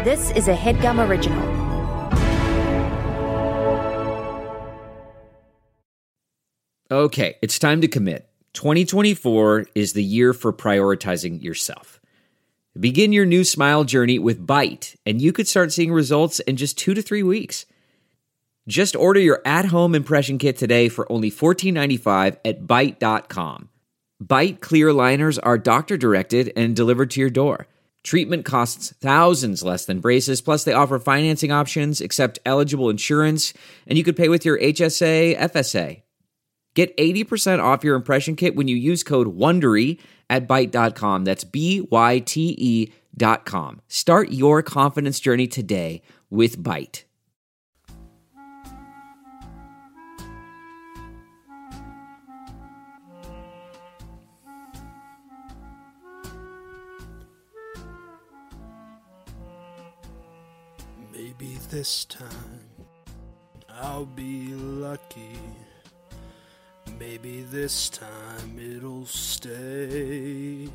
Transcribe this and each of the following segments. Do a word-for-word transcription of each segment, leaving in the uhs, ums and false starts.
This is a HeadGum original. Okay, it's time to commit. twenty twenty-four is the year for prioritizing yourself. Begin your new smile journey with Byte, and you could start seeing results in just two to three weeks. Just order your at-home impression kit today for only fourteen ninety-five at byte dot com. Byte clear liners are doctor-directed and delivered to your door. Treatment costs thousands less than braces, plus they offer financing options, accept eligible insurance, and you could pay with your H S A, F S A. Get eighty percent off your impression kit when you use code WONDERY at byte dot com. That's B Y T E dot com. Start your confidence journey today with Byte. Maybe this time I'll be lucky. Maybe this time it'll stay.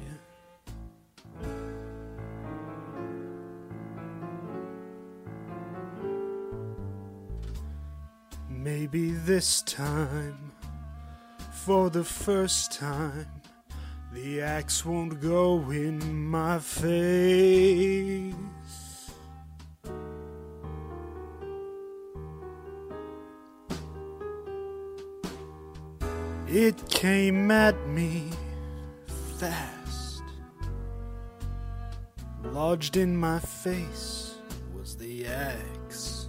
Maybe this time, for the first time, the axe won't go in my face. It came at me fast. Lodged in my face was the axe.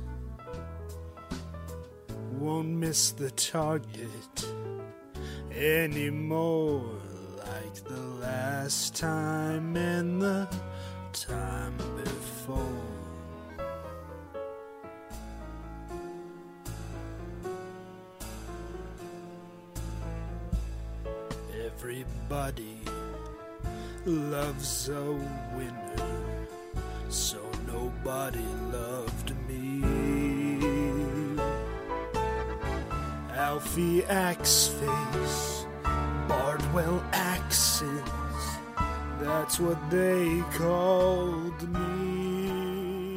Won't miss the target anymore, like the last time and the time before. Everybody loves a winner, so nobody loved me. Alfie Axeface, Bardwell Axes, that's what they called me.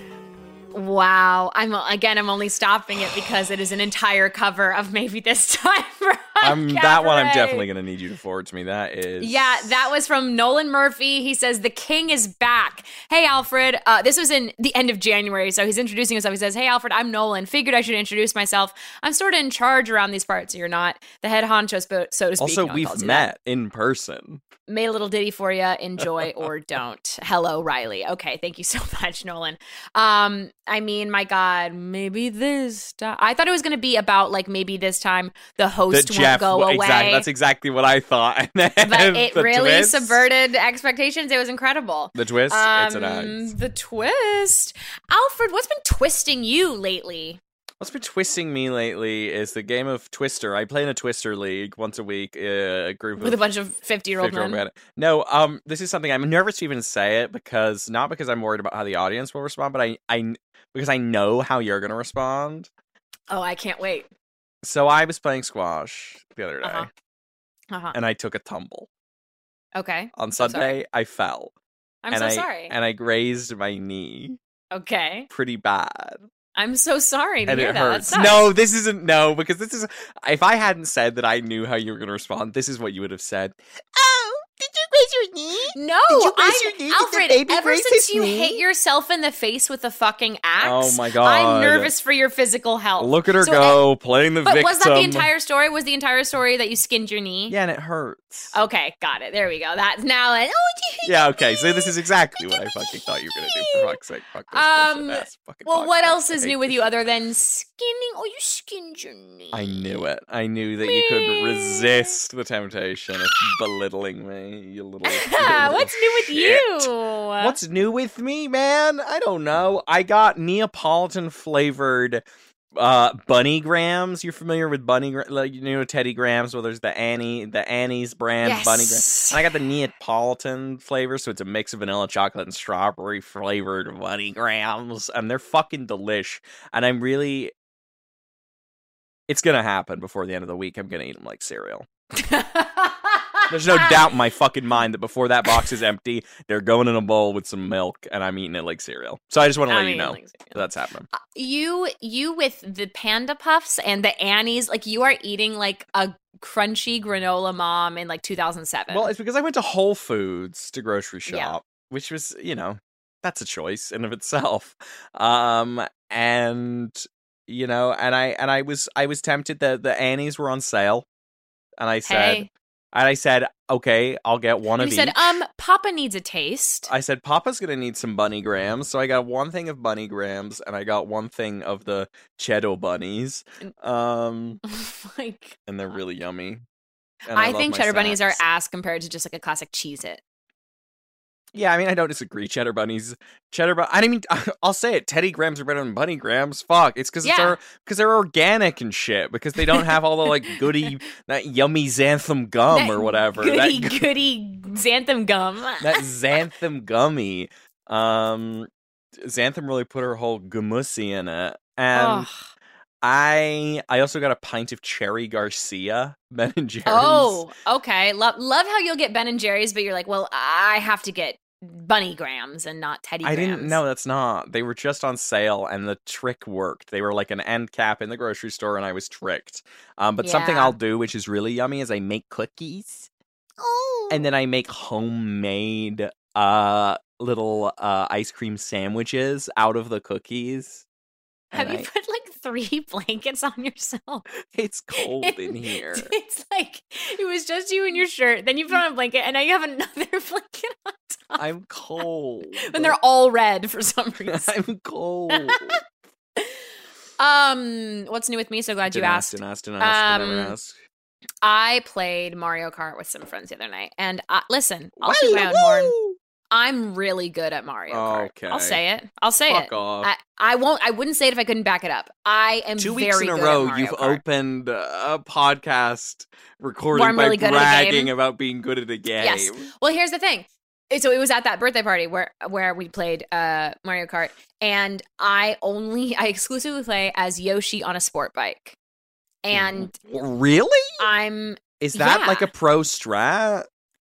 Wow. I'm again, I'm only stopping it because it is an entire cover of Maybe This Time. Um, that one I'm definitely going to need you to forward to me. That is... Yeah, that was from Nolan Murphy. He says, the king is back. Hey, Alfred. Uh, this was in the end of January, so he's introducing himself. He says, hey, Alfred, I'm Nolan. Figured I should introduce myself. I'm sort of in charge around these parts. You're not the head honcho, so to speak. Also, No, we've met in person. Made a little ditty for you. Enjoy or don't. Hello, Riley. Okay, thank you so much, Nolan. Um, I mean, my God, maybe this time. I thought it was going to be about, like, maybe this time the host The won't Jeff, go away. Exactly, that's exactly what I thought. And then But it the really twist, subverted expectations. It was incredible. The twist? Um, it's an axe. The twist. Alfred, what's been twisting you lately? What's been twisting me lately is the game of Twister. I play in a Twister league once a week. Uh, a group With of a bunch of fifty-year-old men. men. No, um, this is something I'm nervous to even say it because not because I'm worried about how the audience will respond, but I, I because I know how you're gonna respond. Oh, I can't wait. So I was playing squash the other day, Uh-huh. Uh-huh. and I took a tumble. Okay. On I'm sorry. Sunday, I fell. I'm and so I, sorry. And I grazed my knee Okay. pretty bad. I'm so sorry to And hear it that. hurts. That sucks. No, this isn't. No, because this is. If I hadn't said that I knew how you were going to respond, this is what you would have said. Oh, did you graze your knee? No, Did you graze I, your knee? Did the Alfred, baby ever graze since his you knee? hit yourself in the face with a fucking axe, Oh my God. I'm nervous for your physical health. Look at her So, go, uh, playing the But victim. was that the entire story? Was the entire story that you skinned your knee? Yeah, and it hurts. Okay, got it. There we go. That's now like, oh, Yeah, okay, so this is exactly what I fucking thought you were going to do, for fuck's sake. Fuck this Um, bullshit ass fucking well, what podcast. else I is hate new with this you shit. other than skinning? Oh, you skinned your knee. I knew it. I knew that you couldn't resist the temptation of belittling me, you little... What's new with shit. you? What's new with me, man? I don't know. I got Neapolitan flavored uh, bunny grams. You're familiar with bunny, gra- like you know Teddy Grahams? Well, there's the Annie, the Annie's brand Yes. bunny grams. And I got the Neapolitan flavor, so it's a mix of vanilla chocolate and strawberry flavored bunny grams, and they're fucking delish. And I'm really, it's gonna happen before the end of the week. I'm gonna eat them like cereal. There's no doubt in my fucking mind that before that box is empty, they're going in a bowl with some milk, and I'm eating it like cereal. So I just want to let I'm you eating know it like cereal. that's happening. Uh, You, you with the Panda Puffs and the Annies, like you are eating like a crunchy granola mom in like two thousand seven. Well, it's because I went to Whole Foods to grocery shop, Yeah. which was, you know, that's a choice in of itself. Um, and you know, and I and I was I was tempted. The the Annies were on sale, and I said, Hey. and I said, okay, I'll get one And of you said, each. um, Papa needs a taste. I said, Papa's gonna need some bunny grams, so I got one thing of bunny grams, and I got one thing of the Cheeto bunnies. Um, Like, and they're really yummy. And I love think my cheddar bunnies are snacks. ass compared to just like a classic Cheez-It. Yeah, I mean, I don't disagree. Cheddar bunnies, cheddar. Bu- I mean, I'll say it. Teddy grams are better than bunny grams. Fuck, it's because it's Yeah. because they're organic and shit. Because they don't have all the like goody, that yummy xanthan gum or whatever. Goody, that goody xanthan gum. that xanthan gummy. Um, xanthan really put her whole gumussy in it, and Ugh. I I also got a pint of Cherry Garcia Ben and Jerry's. Oh, okay. Love love how you'll get Ben and Jerry's, but you're like, well, I have to get bunny grams and not Teddy I grams. didn't know that's not. They were just on sale, and the trick worked. They were like an end cap in the grocery store, and I was tricked. Um, but something Yeah. I'll do, which is really yummy, is I make cookies, Oh. and then I make homemade uh little uh ice cream sandwiches out of the cookies. have And you I- put like three blankets on yourself? It's cold in here. It's like it was just you and your shirt. Then you put on a blanket, and now you have another blanket on top. I'm cold. And they're all red for some reason. I'm cold. um, what's new with me? So glad you Didn't ask, asked. Didn't ask. Didn't ask. Didn't Um, ever ask. I played Mario Kart with some friends the other night, and I, listen, I'll shoot my own horn. Woo! I'm really good at Mario Kart. Okay. I'll say it. I'll say Fuck it. off. I, I won't. I wouldn't say it if I couldn't back it up. I am Two very weeks in a good row, at Mario you've Kart. opened a podcast recording Where I'm really by good at a bragging game. about being good at a game. Yes. Well, here's the thing. So it was at that birthday party where where we played uh, Mario Kart, and I only I exclusively play as Yoshi on a sport bike, and Really? I'm. Is that Yeah. like a pro strat?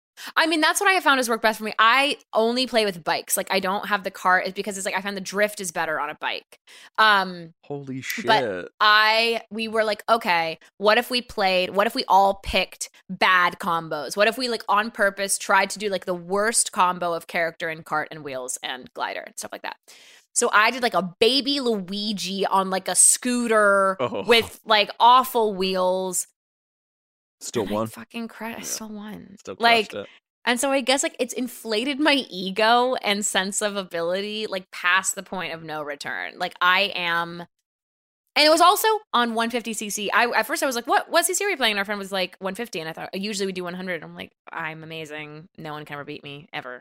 I mean, that's what I have found has worked best for me. I only play with bikes. Like I don't have the cart it's because it's like I found the drift is better on a bike. Um, Holy shit. But- I we were like, okay, what if we played? What if we all picked bad combos? What if we like on purpose tried to do like the worst combo of character and cart and wheels and glider and stuff like that? So I did like a baby Luigi on like a scooter Oh. with like awful wheels. Still And I one. fucking cra- I Yeah. still won. Still like, crushed it. and so I guess like it's inflated my ego and sense of ability like past the point of no return. Like I am, and it was also on one fifty c c. I at first I was like, "What? What C C are we playing?" And our friend was like, one fifty, and I thought usually we do one hundred. I'm like, I'm amazing. No one can ever beat me ever.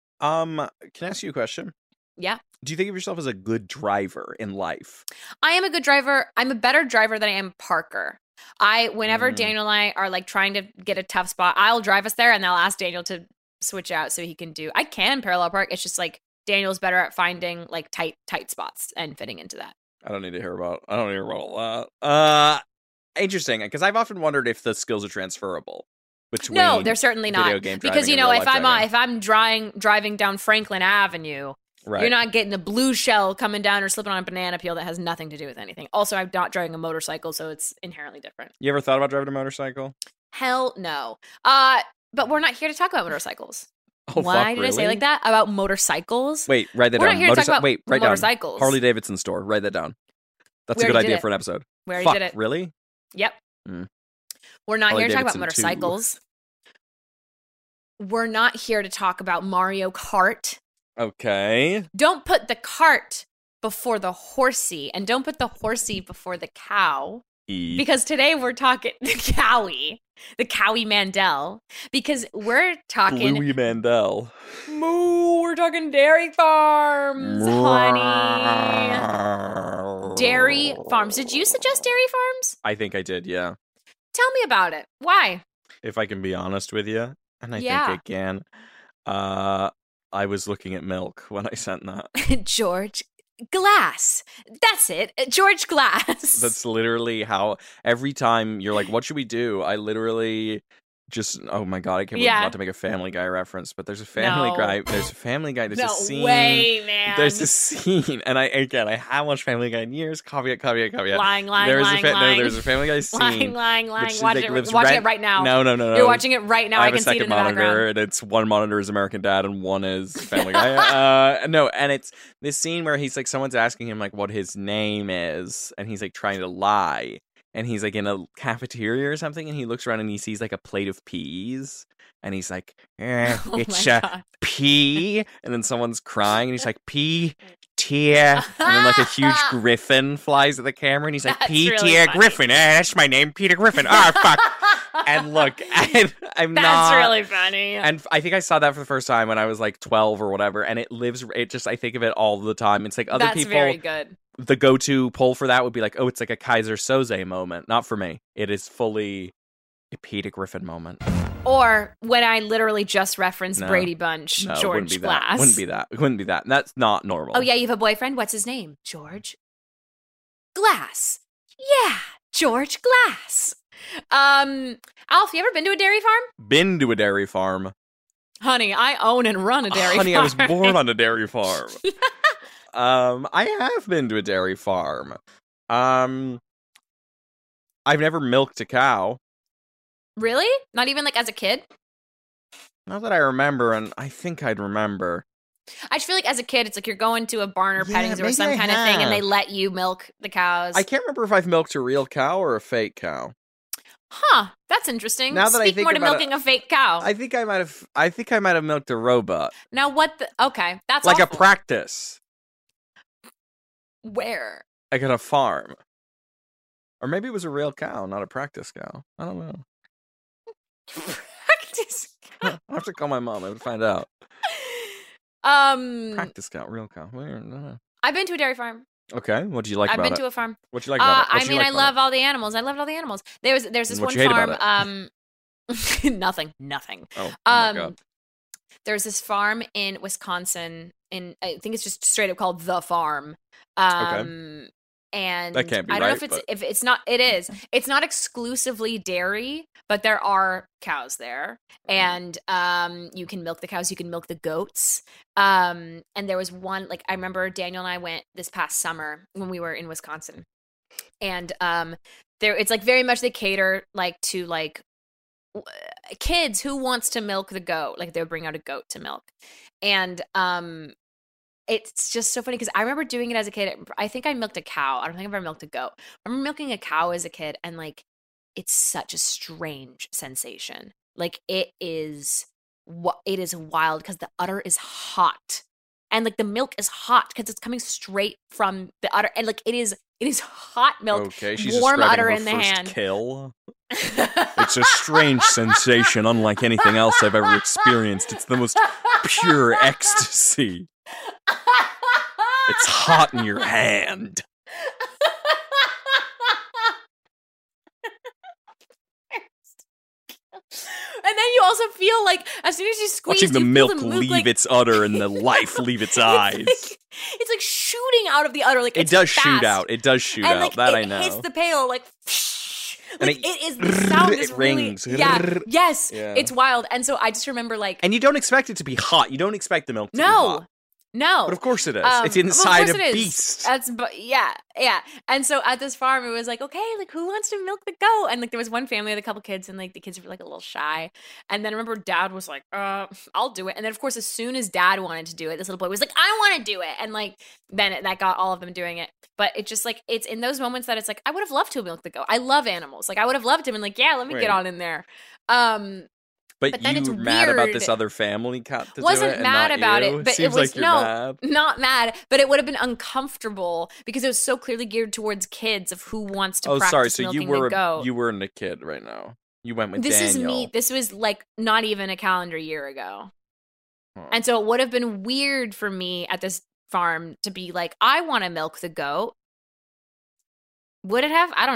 Um, can I ask you a question? Yeah, Do you think of yourself as a good driver in life? I am a good driver. I'm a better driver than I am Parker. I whenever Mm. Daniel and I are like trying to get a tough spot, I'll drive us there, and I'll ask Daniel to switch out so he can do. I can parallel park. It's just like Daniel's better at finding like tight tight spots and fitting into that. I don't need to hear about. I don't need to hear about all that. Uh, interesting, because I've often wondered if the skills are transferable between. No, they're certainly video not. game Because driving you and know, real if life I'm uh, driving. if I'm driving driving down Franklin Avenue, right. you're not getting a blue shell coming down or slipping on a banana peel that has nothing to do with anything. Also, I'm not driving a motorcycle, so it's inherently different. You ever thought about driving a motorcycle? Hell no. Uh, but we're not here to talk about motorcycles. Oh, Why fuck, did I say really? like that about motorcycles? Wait, write that We're down. not here to talk Motorcy- about Wait, write down. motorcycles. Harley Davidson store. Write that down. That's We a good already idea did it. for an episode. We already Fuck, did it. really? Yep. Mm. We're not Harley here to talk about Davidson two. motorcycles. We're not here to talk about Mario Kart. Okay. Don't put the cart before the horsey, and don't put the horsey before the cow. E. Because today we're talking the cowie, the cowie Mandel. Because we're talking Louis Mandel. moo. We're talking dairy farms, honey. Dairy farms. Did you suggest dairy farms? I think I did, yeah. Tell me about it. Why? If I can be honest with you, and I Yeah. think I can. Uh, I was looking at milk when I sent that. George Glass. That's it. George Glass. That's literally how every time you're like, what should we do? I literally just oh my god, I can't believe Yeah. I'm about to make a Family Guy reference, but there's a Family No. Guy. There's a Family Guy. There's no a scene. way, man. There's a scene, and I again I haven't watched Family Guy in years. Caveat, caveat, caveat. lying, lying, There's lying, a fa- lying. no, there's a Family Guy scene. lying, lying, lying. which, Watch like, it. lives Watching rent- it right now. No, no, no, no. You're watching it right now. I I, have can a see it second in the monitor, background. and it's one monitor is American Dad, and one is Family Guy. uh, no, and it's this scene where he's like, someone's asking him like what his name is, and he's like trying to lie, and he's like in a cafeteria or something, and he looks around and he sees like a plate of peas, and he's like, eh, Oh it's my a God. pea, and then someone's crying, and he's like, pea. Tear, and then like a huge griffin flies at the camera, and he's like, That's P. really Tear funny. Griffin. Eh, that's my name, Peter Griffin. Ah, fuck. And look, and I'm That's not. really funny. And I think I saw that for the first time when I was like twelve or whatever, and it lives. It just I think of it all the time. It's like other That's people. very good. The go-to poll for that would be like, oh, it's like a Kaiser Soze moment. Not for me. It is fully a Peter Griffin moment. Or when I literally just referenced No. Brady Bunch, No, it wouldn't George be that. Glass. Wouldn't be that. It wouldn't be that. That's not normal. Oh yeah, you have a boyfriend? What's his name? George Glass. Yeah, George Glass. Um, Alf, you ever been to a dairy farm? Been to a dairy farm. Honey, I own and run a dairy Honey, farm. I was born on a dairy farm. um, I have been to a dairy farm. Um, I've never milked a cow. Really? Not even like as a kid? Not that I remember, and I think I'd remember. I just feel like as a kid, it's like you're going to a barn or Yeah, petting zoo or maybe some I kind of thing, and they have. let you milk the cows. I can't remember if I've milked a real cow or a fake cow. Huh? That's interesting. Now that I Speak think more to about it, milking a fake cow. I think I might have. I think I might have milked a robot, Now what? The, okay, that's like a awful. practice, Where? like at a farm, or maybe it was a real cow, not a practice cow. I don't know. Practice. I have to call my mom. I would find out. Um, Practice cow, real cow. Where? No. I've been to a dairy farm. Okay, what do you like I've about been it? to a farm. What you like Uh, about it? I What you mean, like I about love it? all the animals. I loved all the animals. There's there's this What one you hate farm. about Um, nothing, nothing. Oh, oh my Um, God. there's this farm in Wisconsin. In I think it's just straight up called the farm. Um, and That can't be I don't know right, if it's but- if it's not. It is. It's not exclusively dairy, but there are cows there, and um, you can milk the cows. You can milk the goats. Um, and there was one like I remember Daniel and I went this past summer when we were in Wisconsin, and um, there it's like very much they cater like to like w- kids who wants to milk the goat. Like they'll bring out a goat to milk, and um. It's just so funny because I remember doing it as a kid. I think I milked a cow. I don't think I've ever milked a goat. I remember milking a cow as a kid, and like, it's such a strange sensation. Like it is, what it is wild because the udder is hot, and like the milk is hot because it's coming straight from the udder, and like it is, it is hot milk. Okay, she's warm describing udder her in the first hand. kill. It's a strange sensation, unlike anything else I've ever experienced. It's the most pure ecstasy. It's hot in your hand. And then you also feel like as soon as you squeeze, Watching the you milk feel the milk, leave like, its udder and the life leave its eyes. It's like, it's like shooting out of the udder. Like It it's does fast. shoot out. It does shoot and out. like, that it I know. hits the pail like. And Like it- it is the sound it is really rings. yeah yes Yeah. it's wild, and so I just remember like And you don't expect it to be hot. You don't expect the milk to be no hot. no But of course it is. Um, it's of inside course a it is. beast. That's but yeah, yeah. And so at this farm, it was like, okay, like who wants to milk the goat? And like there was one family with a couple kids, and like the kids were like a little shy. And then I remember Dad was like, uh, I'll do it. And then of course, as soon as Dad wanted to do it, this little boy was like, I want to do it. And like then it, that got all of them doing it. But it just like it's in those moments that it's like I would have loved to milk the goat. I love animals. Like I would have loved him and like yeah, let me Right. get on in there. Um, But, But then you it's were mad about weird. this other family cat to Wasn't do it and mad not about you? it, but Seems it was like you're no, mad. not mad. But it would have been uncomfortable because it was so clearly geared towards kids of who wants to Oh, practice sorry. So you milking were the goat. you weren't a kid right now. You went with this Daniel. is me. This was like not even a calendar year ago, Huh. and so it would have been weird for me at this farm to be like, I want to milk the goat. Would it have? I don't know.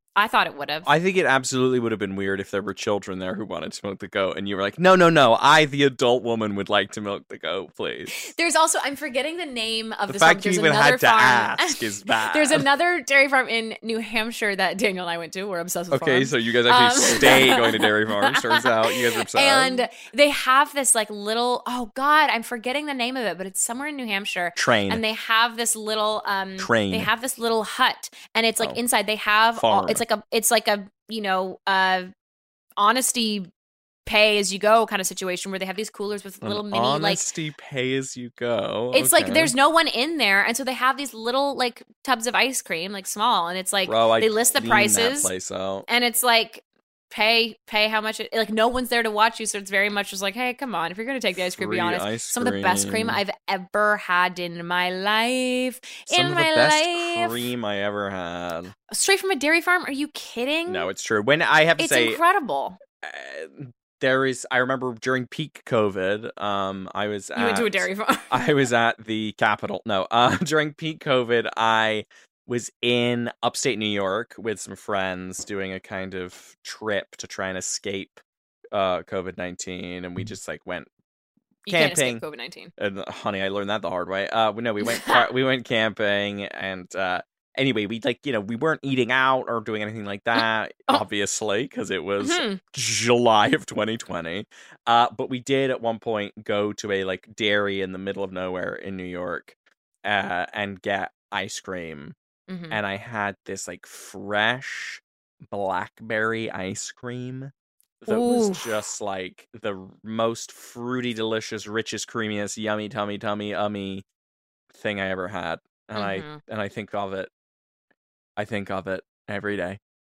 I thought it would have. I think it absolutely would have been weird if there were children there who wanted to milk the goat, and you were like, no, no, no, I, the adult woman, would like to milk the goat, please. There's also, I'm forgetting the name of The this fact farm. you There's even another had to farm. ask is bad. There's another dairy farm in New Hampshire that Daniel and I went to. We're obsessed with Okay, farms. so you guys actually Um, stay going to dairy farms. Turns out you guys are obsessed. And they have this like little, oh God, I'm forgetting the name of it, but it's somewhere in New Hampshire. Train. And they have this little, um, Train. they have this little hut, and it's like Oh. inside they have, all, Farm. it's like a, it's like a, you know, uh, honesty pay as you go kind of situation where they have these coolers with little An mini like honesty pay as you go. it's like Okay. there's no one in there, and so they have these little like tubs of ice cream, like small, and it's like Bro, I they list the cleaned that prices, place out. and it's like pay pay how much it, like no one's there to watch you, so it's very much just like, hey, come on, if you're gonna take the ice cream, be Free honest. ice Some of the best cream cream. I've ever had in my life. Some in of my the best life, cream I ever had. straight from a dairy farm. Are you kidding? No, it's true. When I have to it's say, incredible. uh, there is. I remember during peak COVID, um, I was. You at, went to a dairy farm. I was at the Capitol. No, uh, during peak COVID, I was in upstate New York with some friends doing a kind of trip to try and escape uh, COVID nineteen, and we just like went You can't escape camping. COVID nineteen. And uh, honey, I learned that the hard way. Uh, no, we went car- we went camping, and uh, anyway, we like you know we weren't eating out or doing anything like that, Oh. obviously, because it was Mhm. July of twenty twenty. Uh, but we did at one point go to a like dairy in the middle of nowhere in New York, uh, and get ice cream, Mhm. and I had this like fresh blackberry ice cream that was Ooh. just like the most fruity, delicious, richest, creamiest, yummy, tummy, tummy, ummy thing I ever had, and I Mhm. and I think of it. I think of it every day.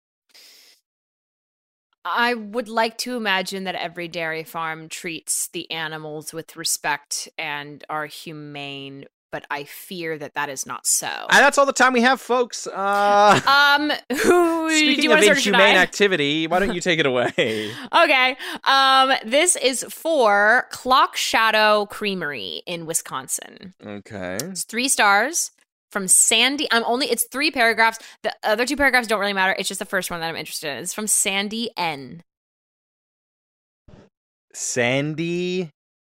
I would like to imagine that every dairy farm treats the animals with respect and are humane, but I fear that that is not so. And that's all the time we have, folks. Uh, Um, who do speaking you of want to start? or should inhumane I? activity, why don't you take it away? Okay. Um, this is for Clock Shadow Creamery in Wisconsin. Okay. It's three stars from Sandy. I'm only. It's three paragraphs. The other two paragraphs don't really matter. It's just the first one that I'm interested in. It's from Sandy N. Sandy.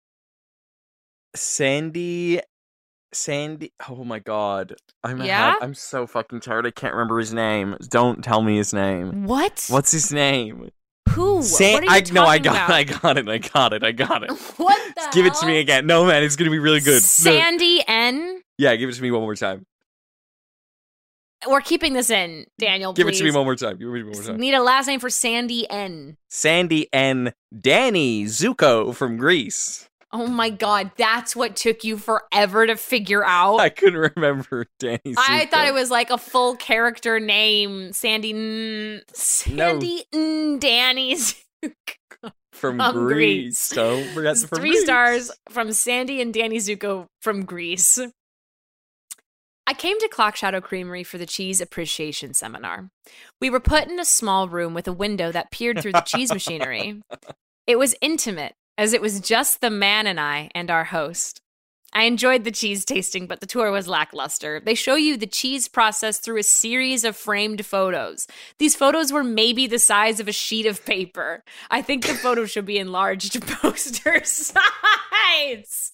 Sandy. Sandy. Oh my god. I'm Yeah? ha- I'm so fucking tired. I can't remember his name. Don't tell me his name. What? What's his name? Who? San- what are you I no, I talking got about? it. I got it. I got it. I got it. What the Give it to me hell? again. No, man, it's gonna be really good. No. Sandy N. Yeah, give it to me one more time. We're keeping this in, Daniel. Give please. it to me one more time. Give it to me one more time. Need a last name for Sandy N. Sandy and Danny Zuko from Greece. Oh my god, that's what took you forever to figure out. I couldn't remember Danny Zuko. I thought it was like a full character name, Sandy. N- Sandy N- Danny Zuko. from from Greece. Greece. Don't forget the from Three Greece. stars from Sandy and Danny Zuko from Greece. I came to Clock Shadow Creamery for the cheese appreciation seminar. We were put in a small room with a window that peered through the cheese machinery. It was intimate, as it was just the man and I and our host. I enjoyed the cheese tasting, but the tour was lackluster. They show you the cheese process through a series of framed photos. These photos were maybe the size of a sheet of paper. I think the photo should be enlarged to poster size.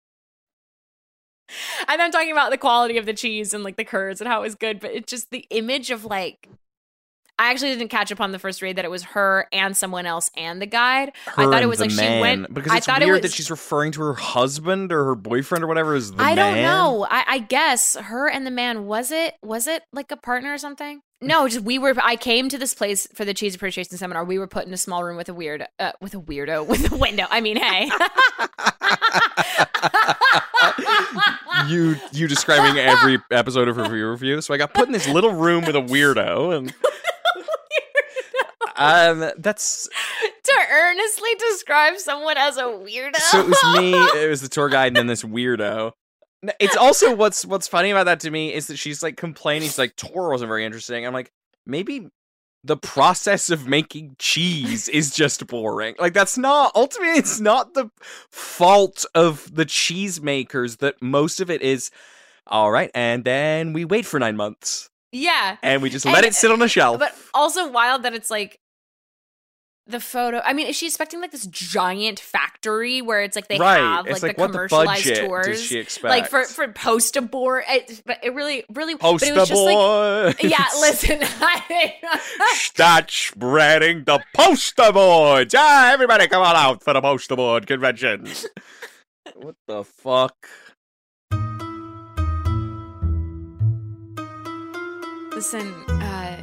And I'm talking about the quality of the cheese and like the curds and how it was good, but it's just the image of like, I actually didn't catch upon the first read that it was her and someone else and the guide. Her I thought it and was the like man. she went because I it's thought weird it was, that she's referring to her husband or her boyfriend or whatever as the I man. don't know. I, I guess her and the man, was it was it like a partner or something? No, just we were. I came to this place for the cheese appreciation seminar. We were put in a small room with a weird, uh, with a weirdo with a window. I mean, hey, you you describing every episode of Review Review. So I got put in this little room with a weirdo, and um, that's to earnestly describe someone as a weirdo. so it was me. It was the tour guide, and then this weirdo. It's also what's what's funny about that to me is that she's like complaining. She's like, tour wasn't very interesting. I'm like, maybe the process of making cheese is just boring. Like that's not ultimately it's not the fault of the cheese makers that most of it is all right, and then we wait for nine months. Yeah. And we just And- let it sit on the shelf. But also wild that it's like the photo. I mean, is she expecting like this giant factory where it's like they right. have it's like, like the what the commercialized budget tours? does she expect? Like for for poster board, it, but it really, really, Poster but it was just like, board. yeah. Listen, I, Start spreading the poster boards. Ah, everybody come on out for the poster board convention. What the fuck? listen, uh,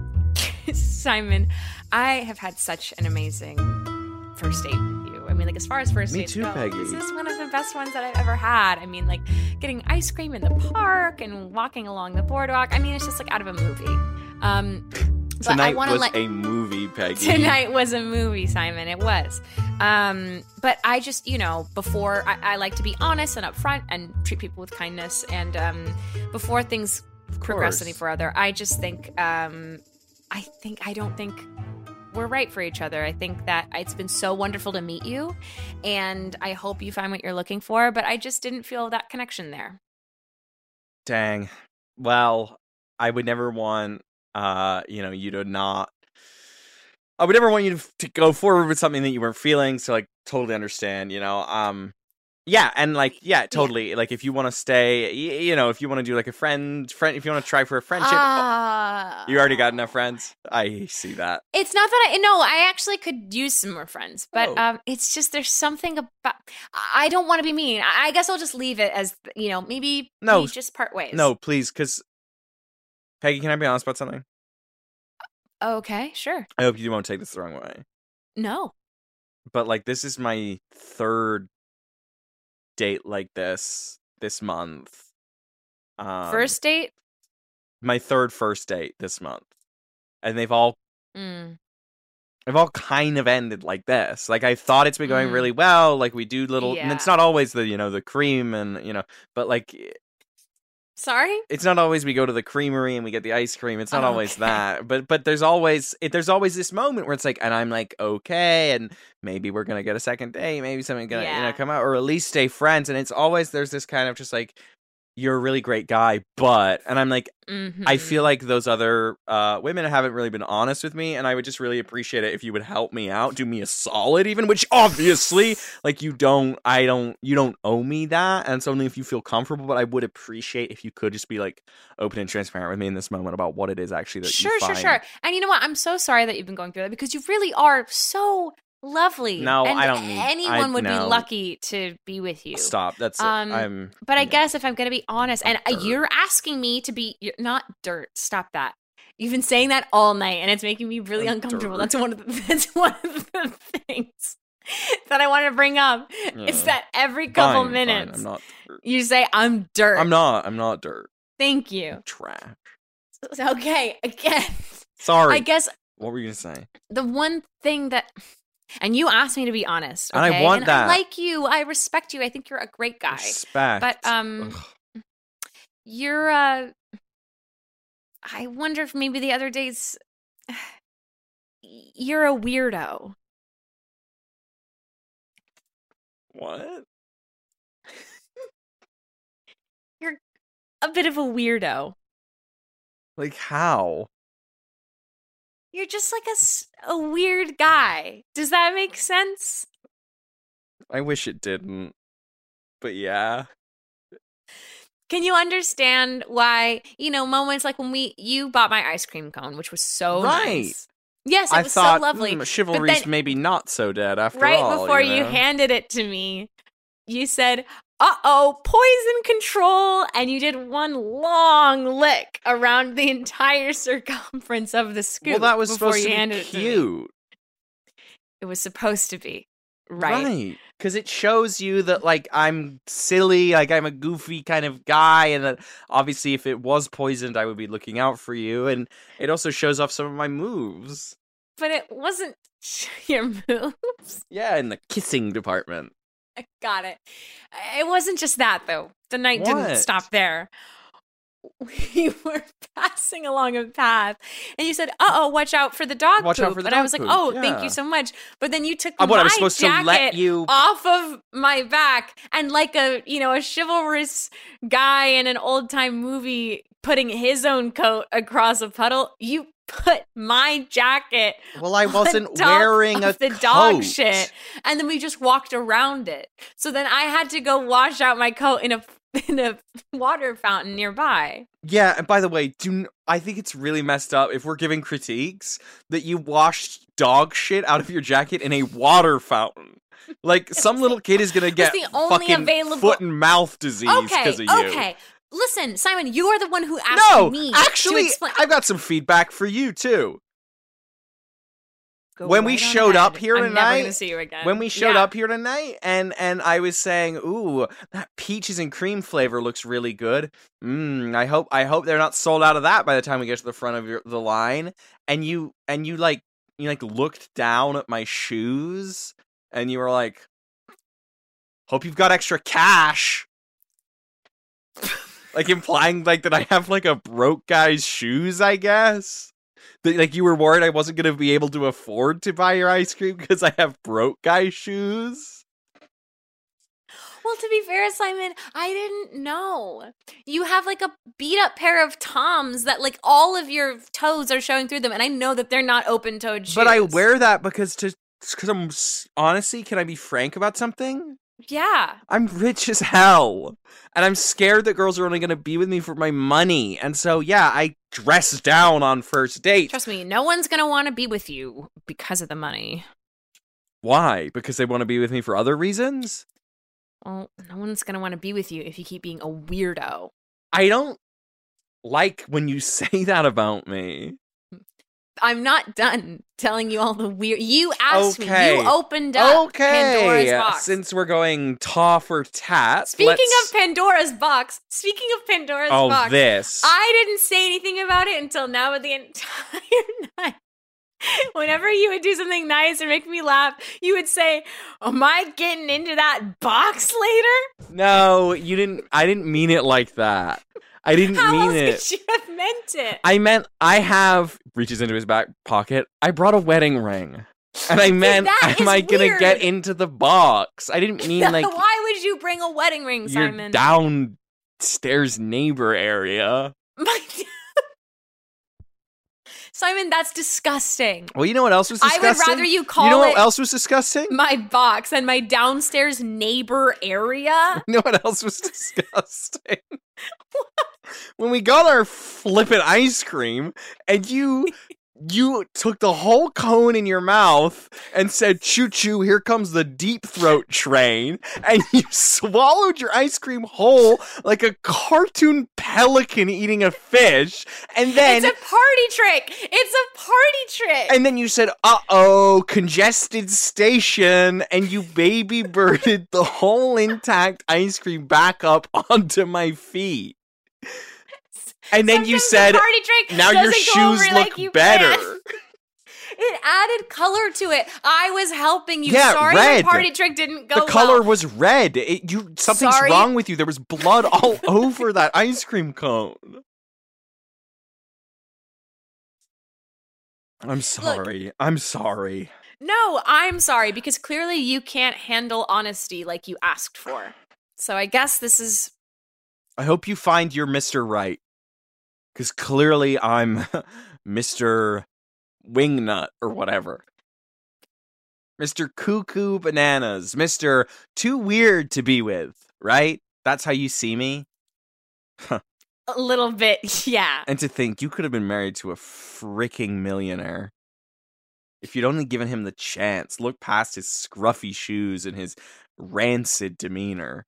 Simon, I have had such an amazing first date with you. I mean, like as far as first Me dates too, go, Peggy. this is one of the best ones that I've ever had. I mean, like getting ice cream in the park and walking along the boardwalk. I mean, it's just like out of a movie. Um, but I Tonight want to was let a movie, Peggy. Tonight was a movie, Simon. It was. Um, but I just, you know, before I, I like to be honest and upfront and treat people with kindness. And um, before things progress course. any further, I just think, um, I think, I don't think we're right for each other. I think that it's been so wonderful to meet you, and I hope you find what you're looking for. But I just didn't feel that connection there. Dang. Well, I would never want, uh, you know, you to not. I would never want you to, to go forward with something that you weren't feeling. So, like, totally understand. You know, um, yeah, and like, yeah, totally. Like, if you want to stay, y- you know, if you want to do like a friend, friend, if you want to try for a friendship, Uh, you already got enough friends. I see that. It's not that I no, I actually could use some more friends, but Oh. um, it's just there's something about I don't want to be mean. I I guess I'll just leave it as you know maybe No. we just part ways. No, please, because Peggy, can I be honest about something? Okay, sure. I hope you won't take this the wrong way. No. But like, this is my third date like this this month. Um, First date. my third first date this month, and they've all Mm. they've all kind of ended like this. Like, I thought it's been going Mm. really well. Like, we do little, and Yeah. it's not always the you know the cream and you know, but like Sorry. it's not always we go to the creamery and we get the ice cream. It's not always Okay. that. But but there's always it, there's always this moment where it's like, and I'm like, okay, and maybe we're gonna get a second date, maybe something gonna you know Yeah. come out, or at least stay friends. And it's always there's this kind of just like, you're a really great guy, but and I'm like, Mm-hmm. I feel like those other uh, women haven't really been honest with me, and I would just really appreciate it if you would help me out, do me a solid, even. Which obviously, like, you don't, I don't, you don't owe me that, and it's only if you feel comfortable. But I would appreciate if you could just be like open and transparent with me in this moment about what it is actually that Sure, you sure, find. sure. And you know what? I'm so sorry that you've been going through that because you really are so lovely. No, and I don't need- anyone I- would no. be lucky to be with you. Stop. That's Um, it. I'm. But I yeah. guess if I'm going to be honest, and uh, Dirt. you're asking me to be you're not dirt. Stop that. You've been saying that all night, and it's making me really I'm uncomfortable. dirt. That's one of the, that's one of the things that I want to bring up. It's Yeah. that every couple Fine, fine, minutes I'm not. Dirt. you say I'm dirt. I'm not. I'm not dirt. Thank you. I'm trash. Okay, again, Sorry. I guess What were you gonna say? the one thing that. And you asked me to be honest, And I okay? want and that. I like you. I respect you. I think you're a great guy. Respect. But um, Ugh. you're uh I wonder if maybe the other days you're a weirdo. What? You're a bit of a weirdo. Like how? You're just like a, s- a weird guy. Does that make sense? I wish it didn't. But yeah. Can you understand why, you know, moments like when we you bought my ice cream cone, which was so Right. nice. Yes, it I was thought so lovely. mm, But chivalry's then- maybe not so dead after right all. before you, you, know? handed it to me, you said, uh-oh, poison control, and you did one long lick around the entire circumference of the scoop. Well, that was before supposed you to be handed it to me. cute. It was supposed to be, right? Because it shows you that, like, I'm silly, like, I'm a goofy kind of guy, and that obviously if it was poisoned, I would be looking out for you, and it also shows off some of my moves. But it wasn't your moves. Yeah, in the kissing department. I got it. It wasn't just that, though. The night didn't What? stop there. we were passing along a path, and you said, "Uh-oh, watch out for the dog Watch poop." out for the and I dog was like, poop, "Oh, yeah. thank you so much." But then you took Uh, my what, I was supposed to jacket let you- off of my back, and like a you know a chivalrous guy in an old time movie putting his own coat across a puddle, you put my jacket. Well, I wasn't on top wearing a of the dog coat. shit, and then we just walked around it. So then I had to go wash out my coat in a in a water fountain nearby. Yeah, and by the way, do n- I think it's really messed up if we're giving critiques that you washed dog shit out of your jacket in a water fountain. Like, some little kid is gonna get the only fucking available- foot and mouth disease Okay, because of you. okay. Listen, Simon, you are the one who asked No, me actually, to explain. I've got some feedback for you too. Go when we right on showed up ahead. here I'm tonight- never gonna see you again. When we showed Yeah. up here tonight, and and I was saying, "Ooh, that peaches and cream flavor looks really good." Mmm. I hope I hope they're not sold out of that by the time we get to the front of your, the line. And you and you like you like looked down at my shoes, and you were like, "Hope you've got extra cash." Like implying like that I have like a broke guy's shoes, I guess. That, like, you were worried I wasn't going to be able to afford to buy your ice cream because I have broke guy shoes. Well, to be fair, Simon, I didn't know. You have like a beat up pair of Toms that like all of your toes are showing through them, and I know that they're not open toed shoes. But I wear that because to because I'm s- honestly, can I be frank about something? Yeah. I'm rich as hell, and I'm scared that girls are only going to be with me for my money, and so yeah, I dress down on first dates. Trust me, no one's gonna want to be with you because of the money. Why? Because they want to be with me for other reasons? Well, no one's gonna want to be with you if you keep being a weirdo. I don't like when you say that about me. I'm not done telling you all the weird. You asked Okay. me. You opened up Pandora's Okay, box. since we're going ta for tat, Speaking let's... of Pandora's box, speaking of Pandora's oh, box, this. I didn't say anything about it until now of the entire night. Whenever you would do something nice or make me laugh, you would say, "Am I getting into that box later?" No, you didn't. I didn't mean it like that. I didn't How mean else it. could you have meant it? I meant I have reaches into his back pocket. I brought a wedding ring, and I meant, that am is I gonna weird. get into the box? I didn't mean like Why would you bring a wedding ring, your Simon? downstairs neighbor area. My- Simon, that's disgusting. Well, you know what else was I disgusting? would rather you call You know it what else was disgusting? my box and my downstairs neighbor area. You know what else was disgusting? When we got our flippin' ice cream, and you you took the whole cone in your mouth and said, "Choo choo, here comes the deep throat train," and you swallowed your ice cream whole like a cartoon pelican eating a fish, and then It's a party trick. It's a party trick. and then you said, "Uh-oh, congested station," and you baby birded the whole intact ice cream back up onto my feet. And then you Sometimes said, the party trick "Now your doesn't go shoes over look like you better." planned. It added color to it. I was helping you. Yeah, Sorry red. the party trick didn't go The color well. was red. It, you something's Sorry. wrong with you. There was blood all over that ice cream cone. I'm sorry. I'm sorry. No, I'm sorry because clearly you can't handle honesty like you asked for. So I guess this is I hope you find your Mister Right. Because clearly I'm Mister Wingnut or whatever. Mister Cuckoo Bananas. Mister Too Weird to Be With, right? That's how you see me? a little bit, yeah. And to think you could have been married to a freaking millionaire. If you'd only given him the chance, look past his scruffy shoes and his rancid demeanor.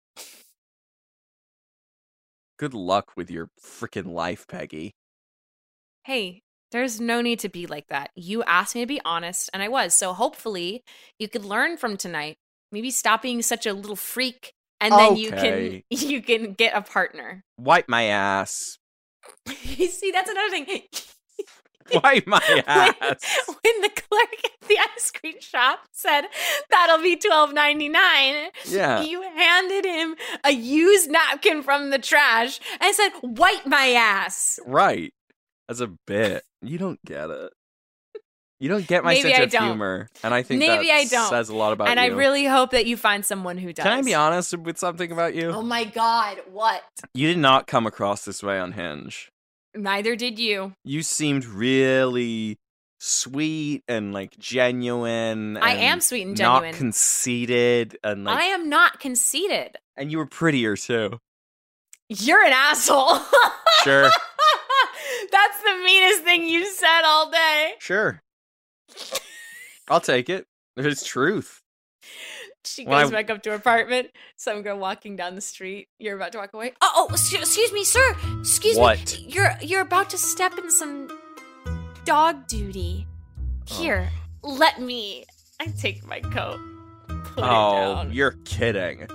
Good luck with your freaking life, Peggy. Hey, there's no need to be like that. You asked me to be honest, and I was. So hopefully you could learn from tonight. Maybe stop being such a little freak, and then you Okay. can you can get a partner. Wipe my ass. You see, that's another thing. Wipe my ass. When, when the clerk at the ice cream shop said, that'll be twelve ninety-nine, Yeah. you handed him a used napkin from the trash and said, wipe my ass. Right. As a bit. You don't get it. You don't get my Maybe sense I of don't. humor. And I think Maybe that I don't. says a lot about And you. I really hope that you find someone who does. Can I be honest with something about you? Oh my God, what? You did not come across this way on Hinge. Neither did you. You seemed really sweet and like genuine. I and am sweet and genuine. Not conceited and like. I am not conceited. And you were prettier too. You're an asshole. Sure. That's the meanest thing you said all day. Sure. I'll take it. It's truth. She When goes I- back up to her apartment. Some girl walking down the street. You're about to walk away. Oh, oh excuse, excuse me, sir. Excuse What? me. You're you're about to step in some dog duty. Here, let me. I take my coat. Put Oh, it down. you're kidding.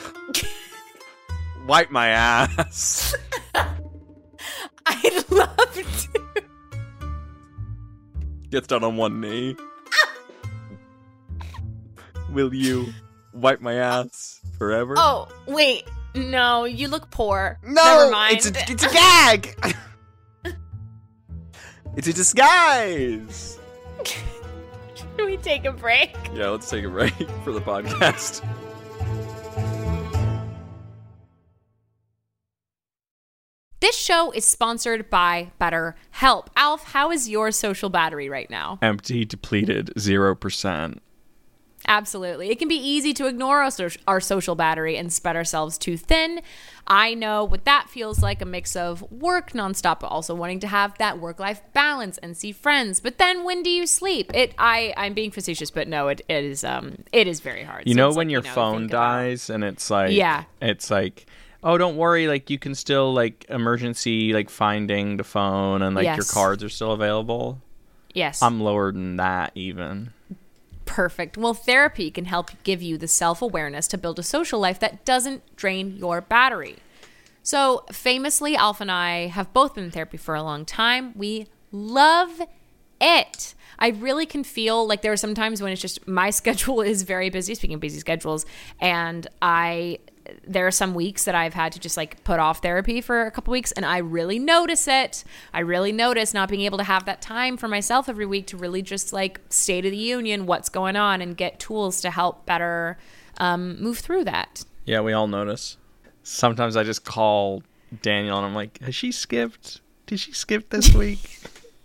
Wipe my ass. I'd love to. Gets down on one knee. Will you wipe my ass forever? Oh, wait. No, you look poor. no! Never mind. It's a, it's a gag! It's a disguise! Should we take a break? Yeah, let's take a break for the podcast. This show is sponsored by BetterHelp. Alf, how is your social battery right now? Empty, depleted, zero percent. Absolutely. It can be easy to ignore our, so- our social battery and spread ourselves too thin. I know what that feels like, a mix of work nonstop, but also wanting to have that work-life balance and see friends. But then when do you sleep? It I, I'm being facetious, but no, it, it is um it is very hard. You So know it's when like, your you know, phone think about- dies and it's like Yeah. it's like, oh, don't worry, like you can still like emergency like finding the phone and like your Yes. cards are still available. Yes. I'm lower than that even. Perfect. Well, therapy can help give you the self-awareness to build a social life that doesn't drain your battery. So, famously, Alf and I have both been in therapy for a long time. We love it. I really can feel like there are some times when it's just my schedule is very busy, speaking of busy schedules, and I there are some weeks that I've had to just like put off therapy for a couple weeks, and I really notice it. I really notice not being able to have that time for myself every week to really just like state of the union, what's going on, and get tools to help better um, move through that. Yeah, we all notice. Sometimes I just call Daniel and I'm like, has she skipped? Did she skip this week?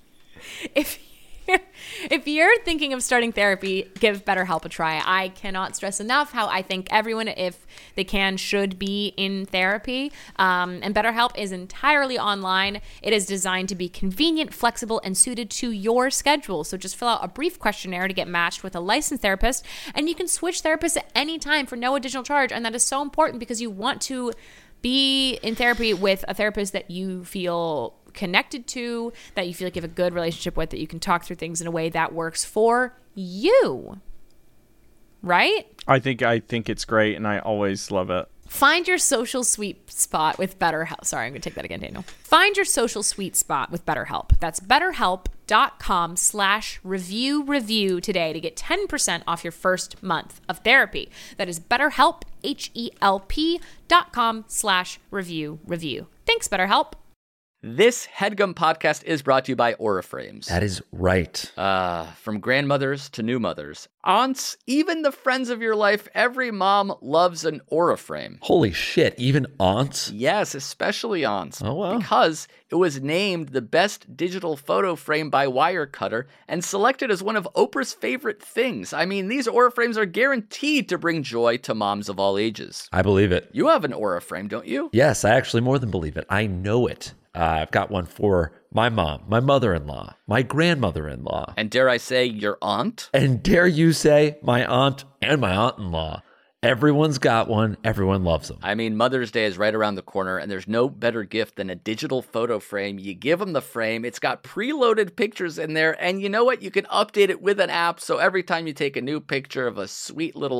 If you're, if you're thinking of starting therapy, give BetterHelp a try. I cannot stress enough how I think everyone, if they can, should be in therapy. Um, and BetterHelp is entirely online. It is designed to be convenient, flexible, and suited to your schedule. So just fill out a brief questionnaire to get matched with a licensed therapist, and you can switch therapists at any time for no additional charge. And that is so important because you want to be in therapy with a therapist that you feel connected to, that you feel like you have a good relationship with, that you can talk through things in a way that works for you. Right? I think I think it's great and I always love it. Find your social sweet spot with BetterHelp. Sorry, I'm going to take that again, Daniel. Find your social sweet spot with BetterHelp. That's betterhelp.com slash review review today to get ten percent off your first month of therapy. That is betterhelp, H-E-L-P dot com slash review review. Thanks, BetterHelp. This HeadGum podcast is brought to you by Auriframes. That is right. Uh, from grandmothers to new mothers, aunts, even the friends of your life, every mom loves an Auriframe. Holy shit, even aunts? Yes, especially aunts. Oh, wow. Because it was named the best digital photo frame by Wirecutter and selected as one of Oprah's favorite things. I mean, these Auriframes are guaranteed to bring joy to moms of all ages. I believe it. You have an Auriframe, don't you? Yes, I actually more than believe it. I know it. Uh, I've got one for my mom, my mother-in-law, my grandmother-in-law, And dare I say, your aunt? and dare you say my aunt and my aunt-in-law. Everyone's got one. Everyone loves them. I mean, Mother's Day is right around the corner, and there's no better gift than a digital photo frame. You give them the frame, it's got preloaded pictures in there, and you know what? You can update it with an app, so every time you take a new picture of a sweet little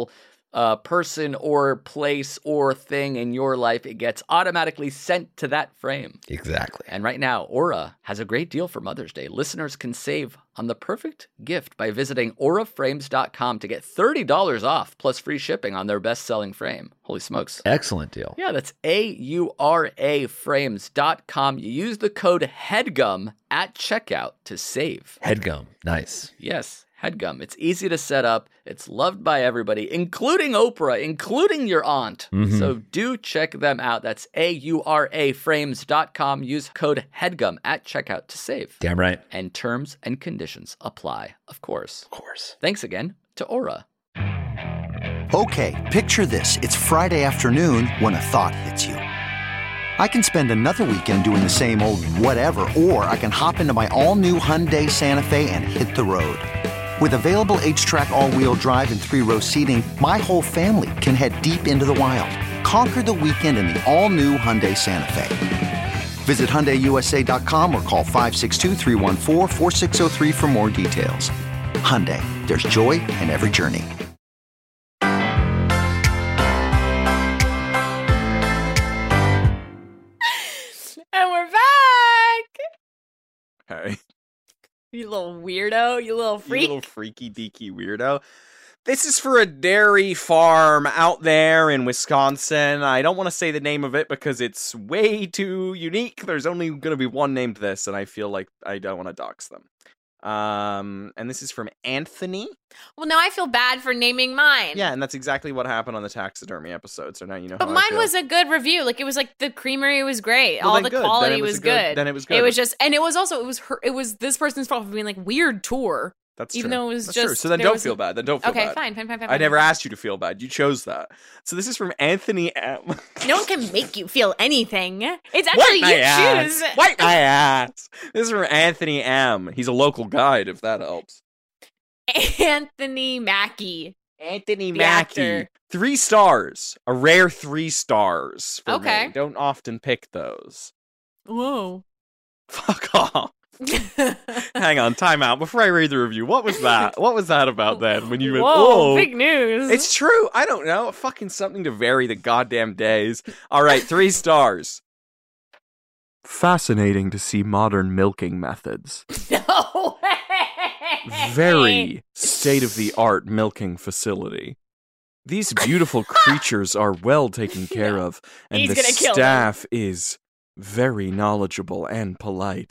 uh, person or place or thing in your life, it gets automatically sent to that frame. Exactly. And right now, Aura has a great deal for Mother's Day. Listeners can save on the perfect gift by visiting aura frames dot com to get thirty dollars off plus free shipping on their best-selling frame. Holy smokes. Excellent deal. Yeah, that's A U R A frames dot com. You use the code HEADGUM at checkout to save. Headgum. Nice. Yes, HEADGUM. It's easy to set up. It's loved by everybody, including Oprah, including your aunt. Mhm. So do check them out. That's A U R A frames dot com. Use code HEADGUM at checkout to save. Damn right. And terms and conditions apply, of course. Of course. Thanks again to Aura. Okay, picture this. It's Friday afternoon when a thought hits you. I can spend another weekend doing the same old whatever, or I can hop into my all-new Hyundai Santa Fe and hit the road. With available H-Track all-wheel drive and three-row seating, my whole family can head deep into the wild. Conquer the weekend in the all-new Hyundai Santa Fe. Visit Hyundai U S A dot com or call five six two, three one four, four six zero three for more details. Hyundai, there's joy in every journey. And we're back. Hey, You little weirdo. You little you freak. little freaky deaky weirdo. This is for a dairy farm out there in Wisconsin. I don't want to say the name of it because it's way too unique. There's only going to be one named this, and I feel like I don't want to dox them. Um, and this is from Anthony. Well, now I feel bad for naming mine. Yeah, and that's exactly what happened on the taxidermy episode. So now you know. But how I mine feel. was a good review. Like, it was like the creamery was great. Well, All then the good. Then quality it was was, a good- good. then it was good. It was just, and it was also, it was her, it was this person's fault for being like, weird tour. That's even true. though it was That's just- true. So then there don't was feel a- bad. Then don't feel Okay, bad. fine, fine, fine, fine. I fine, never fine. asked you to feel bad. You chose that. So this is from Anthony M. No one can make you feel anything. It's actually Wipe my you ass. choose. Wipe my ass. This is from Anthony M. He's a local guide, if that helps. Anthony Mackie. Anthony The Mackie. actor. Three stars. A rare three stars for Okay. me. Don't often pick those. Whoa. Fuck off. Hang on, time out. Before I read the review, what was that? What was that about then? When you went, Whoa, oh. big news. It's true. I don't know. Fucking something to vary the goddamn days. All right, three stars. Fascinating to see modern milking methods. no way. Very state-of-the-art milking facility. These beautiful creatures are well taken care of, and He's the gonna kill them. staff is very knowledgeable and polite.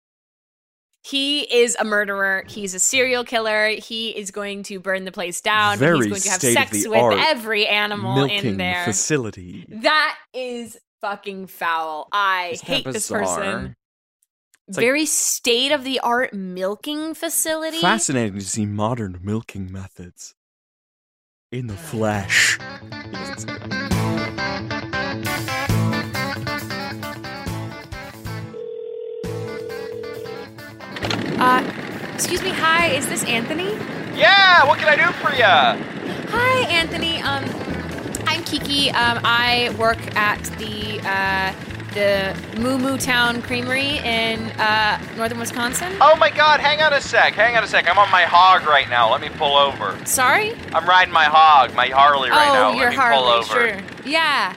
He is a murderer. He's a serial killer. He is going to burn the place down. Very He's going to have sex with state-of-the-art every animal milking in there. facility. That is fucking foul. I Isn't that hate this bizarre? person. It's like- Very state of the art milking facility. Fascinating to see modern milking methods. In the flesh. He doesn't say that. Uh, excuse me. Hi, is this Anthony? Yeah, what can I do for ya? Hi, Anthony. Um, I'm Kiki. Um, I work at the uh, the Moo Moo Town Creamery in uh, northern Wisconsin. Oh my god, hang on a sec, hang on a sec. I'm on my hog right now. Let me pull over. Sorry. I'm riding my hog, my Harley right oh, now. your Let me Harley. pull over. Sure. Yeah.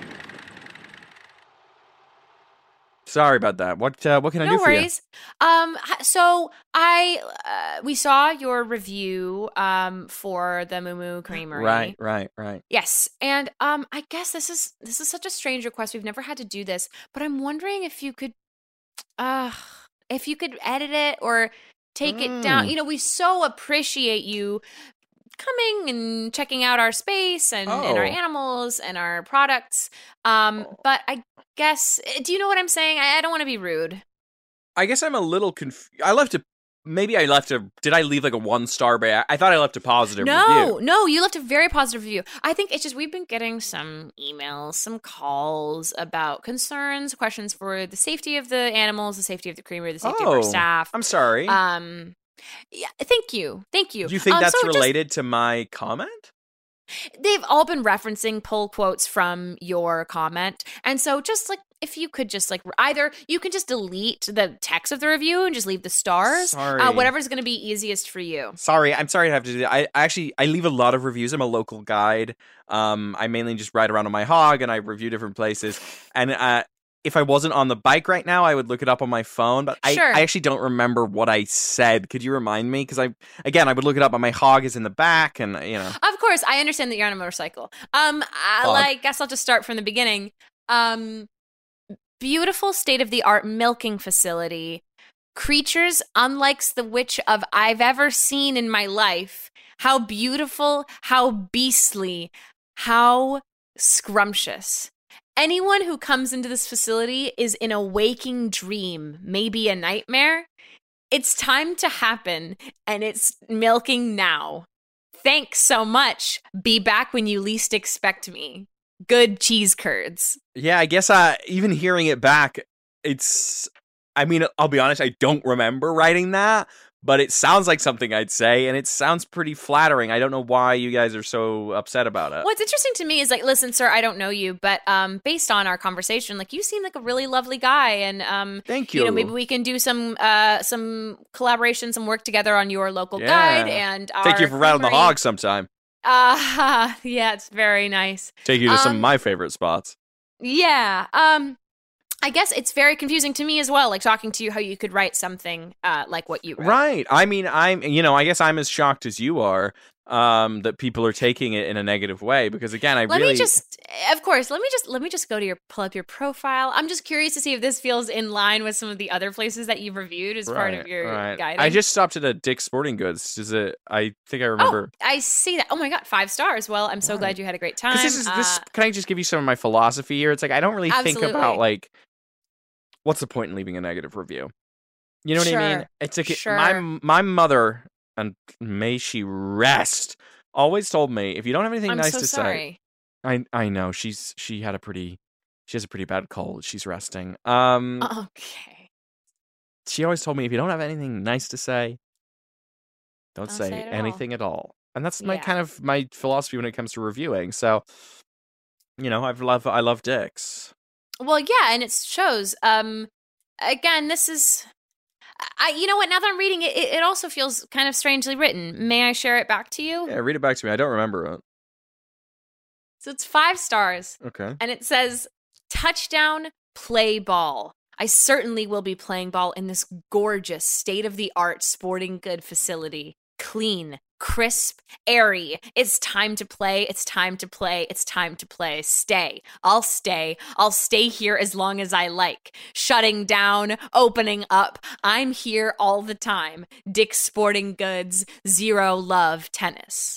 Sorry about that. What uh, what can I No do for you? worries. Um, h- so I uh, we saw your review um for the Moo Moo Creamery. Right, right, right. Yes, and um, I guess this is this is such a strange request. We've never had to do this, but I'm wondering if you could, uh, if you could edit it or take it down. Mm. You know, we so appreciate you coming and checking out our space and, and our Oh. animals and our products. Um, Oh. but I guess, do you know what I'm saying? I, I don't want to be rude. I guess I'm a little confused. I left a. Maybe I left a. Did I leave like a one star? But I, I thought I left a positive No, review. no, you left a very positive review. I think it's just we've been getting some emails, some calls about concerns, questions for the safety of the animals, the safety of the creamery, the safety of Oh, our staff. I'm sorry. Um, yeah, thank you, thank you. do you think Um, that's so just- related to my comment? they've all been referencing pull quotes from your comment, and so just like if you could just like either you can just delete the text of the review and just leave the stars. Sorry. Uh, whatever's going to be easiest for you. Sorry, I'm sorry to have to do that. I I actually I leave a lot of reviews. I'm a local guide. Um, I mainly just ride around on my hog and I review different places. And uh, if I wasn't on the bike right now, I would look it up on my phone. But I, Sure. I actually don't remember what I said. Could you remind me? Because I again I would look it up. But my hog is in the back, and you know. Of course, I understand that you're on a motorcycle. Um, I, Hog. I guess I'll just start from the beginning. Um, beautiful state of the art milking facility. Creatures unlike the which of I've ever seen in my life. How beautiful, how beastly, how scrumptious. Anyone who comes into this facility is in a waking dream, maybe a nightmare. It's time to happen, and it's milking now. Thanks so much. Be back when you least expect me. Good cheese curds. Yeah, I guess uh, even hearing it back, it's. I mean, I'll be honest, I don't remember writing that, but it sounds like something I'd say, and it sounds pretty flattering. I don't know why you guys are so upset about it. What's interesting to me is like, listen, sir, I don't know you, but um, based on our conversation, like you seem like a really lovely guy, and um, Thank you. You know, maybe we can do some uh, some collaboration, some work together on your local Yeah. guide and our Take you for Rat on the creamery. Hog sometime. Uh, yeah, it's very nice. Take you to some Um, of my favorite spots. Yeah. Um, I guess it's very confusing to me as well, like talking to you how you could write something uh, like what you wrote. Right. I mean, I'm, you know, I guess I'm as shocked as you are um, that people are taking it in a negative way because, again, I Let really. me just, of course, let me just let me just go to your pull up your profile. I'm just curious to see if this feels in line with some of the other places that you've reviewed as part of Right, your right. guiding. I just stopped at a Dick's Sporting Goods. Is it? I think I oh, remember. I see that. Oh my god, five stars. Well, I'm so glad you had a great time. Because this is this. Uh, Can I just give you some of my philosophy here? It's like I don't really think Absolutely. about like, what's the point in leaving a negative review? You know what I mean? Sure, It's like sure. my my mother, and may she rest, always told me if you don't have anything I'm nice so to say. sorry. I I know she's she had a pretty she has a pretty bad cold. She's resting. Um, Okay. she always told me if you don't have anything nice to say, don't, Don't say, say it at all. anything at all. And that's my Yeah. kind of my philosophy when it comes to reviewing. So, you know, I've love I love Dick's. Well, yeah, and it shows. Um, again, this is. I, you know what? Now that I'm reading it, it, it also feels kind of strangely written. May I share it back to you? Yeah, read it back to me. I don't remember it. So it's five stars, Okay. and it says touchdown, play ball. I certainly will be playing ball in this gorgeous, state of the art sporting good facility. Clean, crisp, airy. It's time to play. It's time to play. It's time to play. Stay. I'll stay. I'll stay here as long as I like. Shutting down, opening up. I'm here all the time. Dick's Sporting Goods, Zero Love Tennis.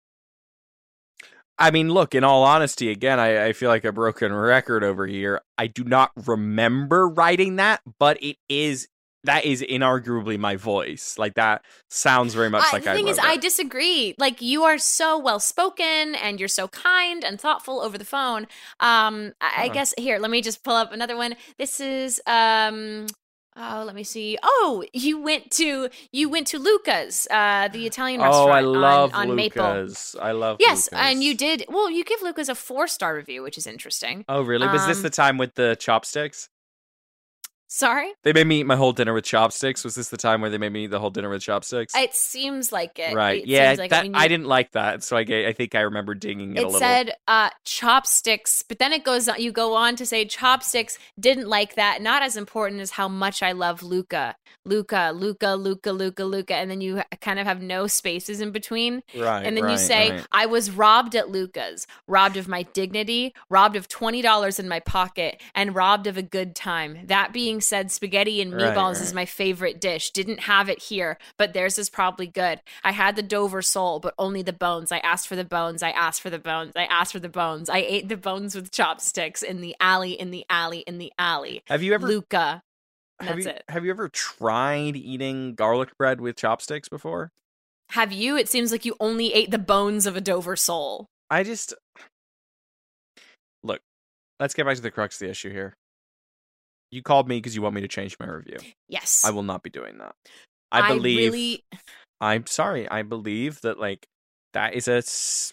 I mean, look, in all honesty, again, I, I feel like a broken record over here. I do not remember writing that, but it is that is inarguably my voice. Like that sounds very much I, like the I thing wrote is, I it. disagree. Like you are so well spoken and you're so kind and thoughtful over the phone. Um, I, I Huh. guess here, let me just pull up another one. This is um. Oh, let me see. Oh, you went to you went to Luca's, uh, the Italian Oh, restaurant I love on, on Maple. Luca's. I love Yes, Luca's. and you did. Well, you give Luca's a four star review, which is interesting. Oh, really? Was this Um, the time with the chopsticks? Sorry, They made me eat my whole dinner with chopsticks. Was this the time where they made me eat the whole dinner with chopsticks? it seems like it. right. It Yeah. seems like it that, when I you- didn't like that, so I, ga- I think I remember dinging it, a It little. said uh, chopsticks, but then it goes on. You go on to say chopsticks. Didn't like that. Not as important as how much I love Luca, Luca, Luca, Luca, Luca, Luca, and then you ha- kind of have no spaces in between. right. And then you right, say, right. I was robbed at Luca's, robbed of my dignity, robbed of twenty dollars in my pocket, and robbed of a good time. That being said, spaghetti and Right, meatballs is right. my favorite dish. Didn't have it here, but theirs is probably good. I had the Dover sole, but only the bones. I asked for the bones. I asked for the bones. I asked for the bones. I ate the bones with chopsticks in the alley, in the alley, in the alley. Have you ever Luca. have That's you, it. Have you ever tried eating garlic bread with chopsticks before? Have you? It seems like you only ate the bones of a Dover sole. I just look. Let's get back to the crux of the issue here. You called me because you want me to change my review. Yes. I will not be doing that. I believe. really I'm sorry. I believe that like that is a s-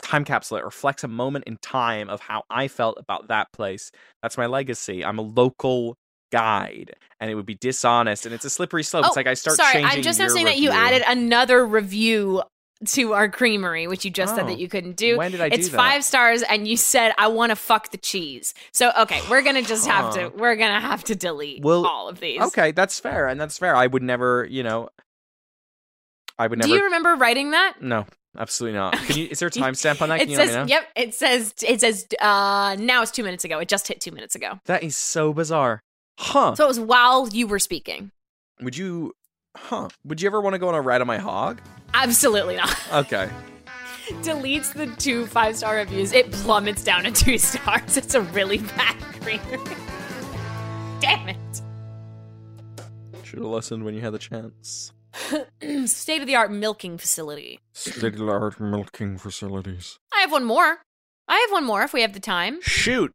time capsule. It reflects a moment in time of how I felt about that place. That's my legacy. I'm a local guide, and it would be dishonest, and it's a slippery slope. Oh, it's like I start sorry, changing I'm just your noticing that you review. added another review to our creamery, which you just said Oh. that you couldn't do. When did I do It's that? five stars, and you said I want to fuck the cheese. So okay, we're gonna just have to Huh. we're gonna have to delete Well, all of these. Okay, that's fair, and that's fair. I would never, you know, I would Do never. you remember writing that? No, absolutely not. Can you? Is there a timestamp on that? Can It you says, let me know? yep. It says, it says, uh, now it's two minutes ago. It just hit two minutes ago. That is so bizarre. Huh? So it was while you were speaking. Would you? Huh? Would you ever want to go on a ride on my hog? Absolutely not. Okay. Deletes the two five star reviews. It plummets down to two stars. It's a really bad creamery. Damn it. Should have listened when you had the chance. State of the art milking facility. State of the art milking facilities. I have one more. I have one more if we have the time. Shoot.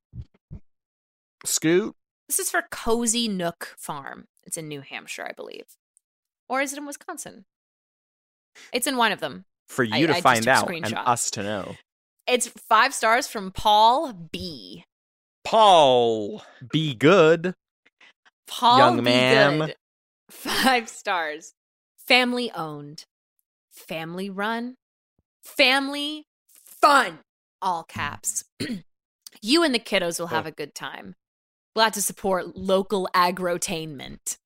Scoot. This is for Cozy Nook Farm. It's in New Hampshire, I believe. Or is it in Wisconsin? It's in one of them. For you I- to I just find took a out and screenshot. us to know. It's five stars from Paul B. Paul, be good. Paul Young Be ma'am. Good. Five stars. Family owned. Family run. Family fun. All caps. You and the kiddos will have a good time. Glad to support local agrotainment.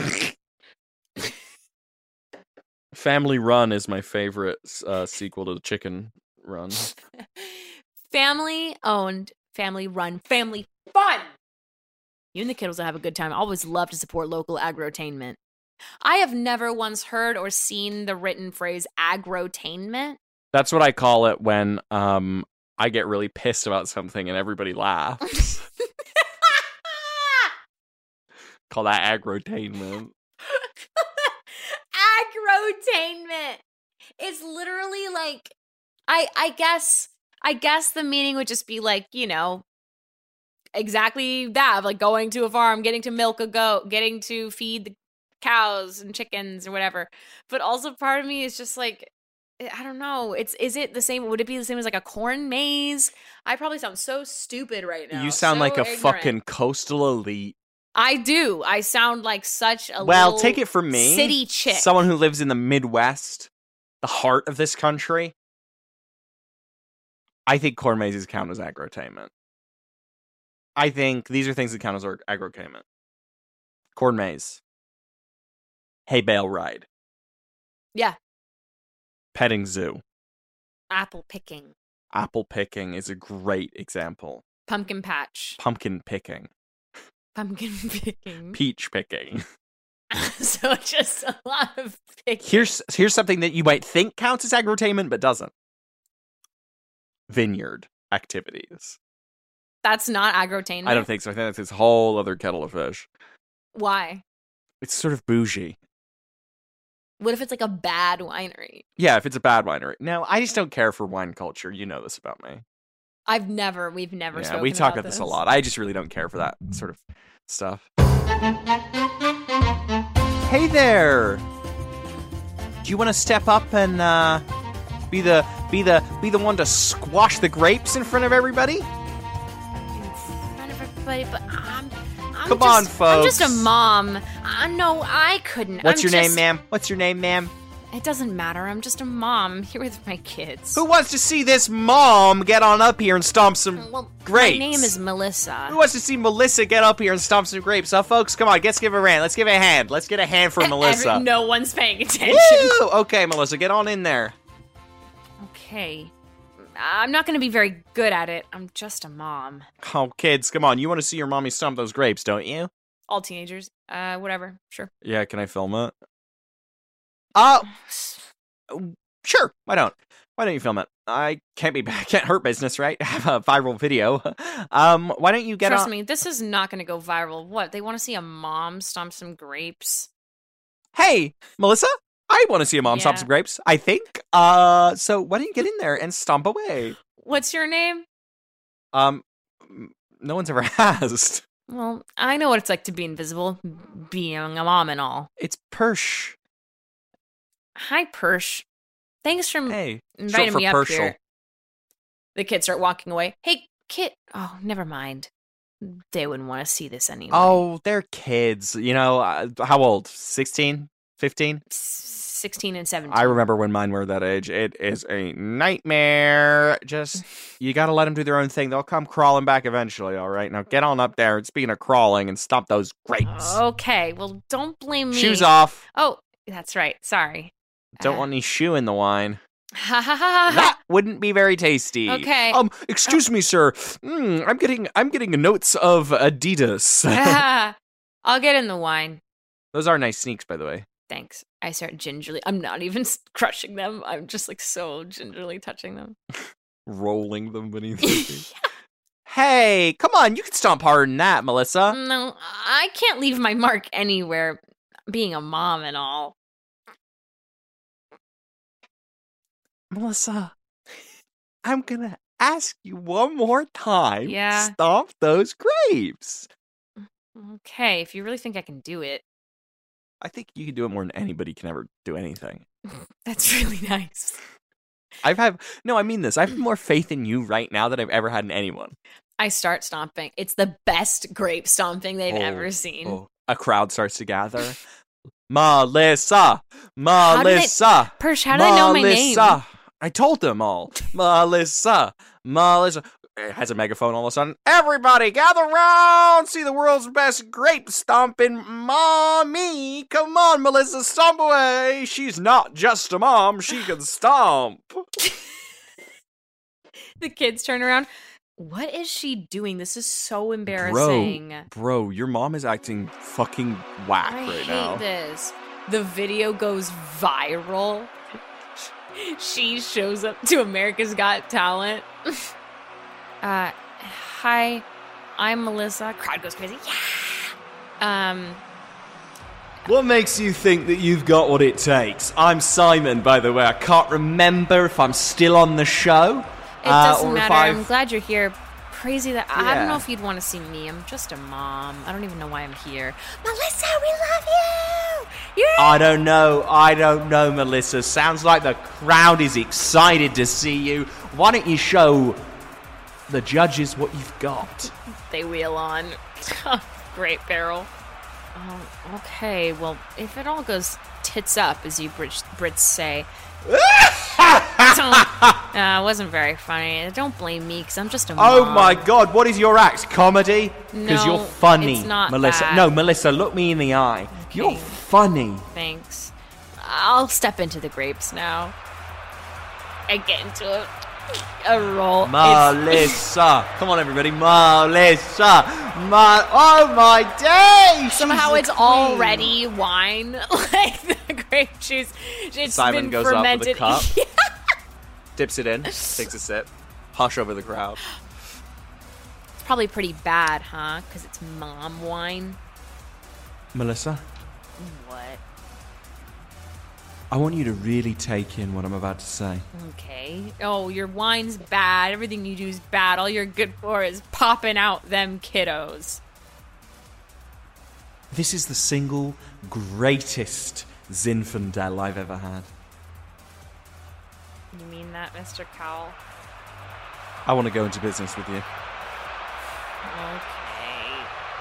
Family Run is my favorite uh, sequel to the Chicken Run. Family owned, family run, family fun. You and the kiddos will have a good time. I always love to support local agrotainment. I have never once heard or seen the written phrase agrotainment. That's what I call it when um, I get really pissed about something and everybody laughs. Call that agrotainment. Agrotainment. It's literally like I I guess I guess the meaning would just be like, you know, exactly that, of like going to a farm, getting to milk a goat, getting to feed the cows and chickens or whatever. But also part of me is just like, I don't know. It's is it the same? Would it be the same as like a corn maze? I probably sound so stupid right now. You sound so like a ignorant. fucking coastal elite. I do. I sound like such a Well, little take it from me. city chick. Someone who lives in the Midwest, the heart of this country. I think corn mazes count as agrotainment. I think these are things that count as ag- agrotainment. Corn maze. Hay bale ride. Yeah. Petting zoo. Apple picking. Apple picking is a great example. Pumpkin patch. Pumpkin picking. Pumpkin picking. Peach picking. So just a lot of picking. Here's here's something that you might think counts as agrotainment, but doesn't. Vineyard activities. That's not agrotainment. I don't think so. I think that's this whole other kettle of fish. Why? It's sort of bougie. What if it's like a bad winery? Yeah, if it's a bad winery. No, I just don't care for wine culture. You know this about me. I've never, we've never Yeah, spoken we talk about about this a lot. I just really don't care for that sort of stuff. Hey there. Do you want to step up and uh, be the be the be the one to squash the grapes in front of everybody? In front of everybody, but I'm, I'm Come just, on, I'm folks. just a mom. Uh, no, I couldn't. What's I'm your name, just- ma'am? What's your name, ma'am? It doesn't matter. I'm just a mom here with my kids. Who wants to see this mom get on up here and stomp some Well, grapes? my name is Melissa. Who wants to see Melissa get up here and stomp some grapes? Huh, folks? Come on, let's give her a hand. Let's give her a hand. Let's get a hand for Melissa. Every, no one's paying attention. Woo! Okay, Melissa, get on in there. Okay. I'm not going to be very good at it. I'm just a mom. Oh, kids, come on. You want to see your mommy stomp those grapes, don't you? All teenagers. Uh, whatever. Sure. Yeah, can I film it? Uh, sure. Why don't? Why don't you film it? I can't be, can't hurt business, right? I have a viral video. Um, why don't you get Trust on? me, this is not going to go viral. What? They want to see a mom stomp some grapes? Hey, Melissa, I want to see a mom stomp Yeah. some grapes. I think. Uh, so why don't you get in there and stomp away? What's your name? Um, no one's ever asked. Well, I know what it's like to be invisible, being a mom and all. It's Persh. Hi, Persh. Thanks for Hey, inviting short for me up Pershel. here. The kids start walking away. Hey, kid. Oh, never mind. They wouldn't want to see this anyway. Oh, they're kids. You know, uh, how old? sixteen? fifteen? sixteen and seventeen. I remember when mine were that age. It is a nightmare. Just, you gotta let them do their own thing. They'll come crawling back eventually, all right? Now get on up there, and speaking of crawling, and stop those grapes. Okay, well, don't blame me. Shoes off. Oh, that's right. Sorry. Don't Uh, want any shoe in the wine. Ha ha ha That wouldn't be very tasty. Okay. Um, excuse me, sir. Mm, I'm getting, I'm getting notes of Adidas. ha. I'll get in the wine. Those are nice sneaks, by the way. Thanks. I start gingerly. I'm not even s- crushing them. I'm just like so gingerly touching them. Rolling them beneath your feet. Hey, come on, you can stomp harder than that, Melissa. No, I can't leave my mark anywhere. Being a mom and all. Melissa, I'm gonna ask you one more time. Yeah. Stomp those grapes. Okay, if you really think I can do it, I think you can do it more than anybody can ever do anything. that's really nice. I've have no, I mean this. I have more faith in you right now than I've ever had in anyone. I start stomping. It's the best grape stomping they've Oh, ever seen. Oh, a crowd starts to gather. Melissa, did they- Melissa, Persh, how do they know my name? Melissa. I told them all. Melissa, Melissa. It has a megaphone all of a sudden. Everybody gather round, see the world's best grape stomping mommy. Come on, Melissa, stomp away. She's not just a mom, she can stomp. The kids turn around. What is she doing? This is so embarrassing. Bro, bro, your mom is acting fucking whack I right hate now. this. The video goes viral. She shows up to America's Got Talent. uh, hi, I'm Melissa. Crowd goes crazy. Yeah. Um, What makes you think that you've got what it takes? I'm Simon, by the way. I can't remember if I'm still on the show. it uh, doesn't or if matter. I've- I'm glad you're here. Crazy that I don't Yeah. know if you'd want to see me. I'm just a mom. I don't even know why I'm here. Melissa, we love you. Yeah. I don't know. I don't know, Melissa. Sounds like the crowd is excited to see you. Why don't you show the judges what you've got? They wheel on. Great barrel. Oh, okay. Well, if it all goes tits up, as you Brits, Brits say. uh, it wasn't very funny. Don't blame me, because I'm just a mom. Oh my god, what is your act? Comedy? Because No, you're funny, it's not Melissa. that. No, Melissa, look me in the eye. You're funny. Thanks. I'll step into the grapes now. I get into a, a roll. It's- Melissa. Come on, everybody. Melissa. Ma- oh my day. She's Somehow the it's queen. already wine, like the grape juice. It's Simon been goes up with a fermented. cup. Dips it in, takes a sip. Hush over the crowd. It's probably pretty bad, huh? Because it's mom wine. Melissa, What? I want you to really take in what I'm about to say. Okay. Oh, your wine's bad. Everything you do is bad. All you're good for is popping out them kiddos. This is the single greatest Zinfandel I've ever had. You mean that, Mister Cowell? I want to go into business with you. Okay.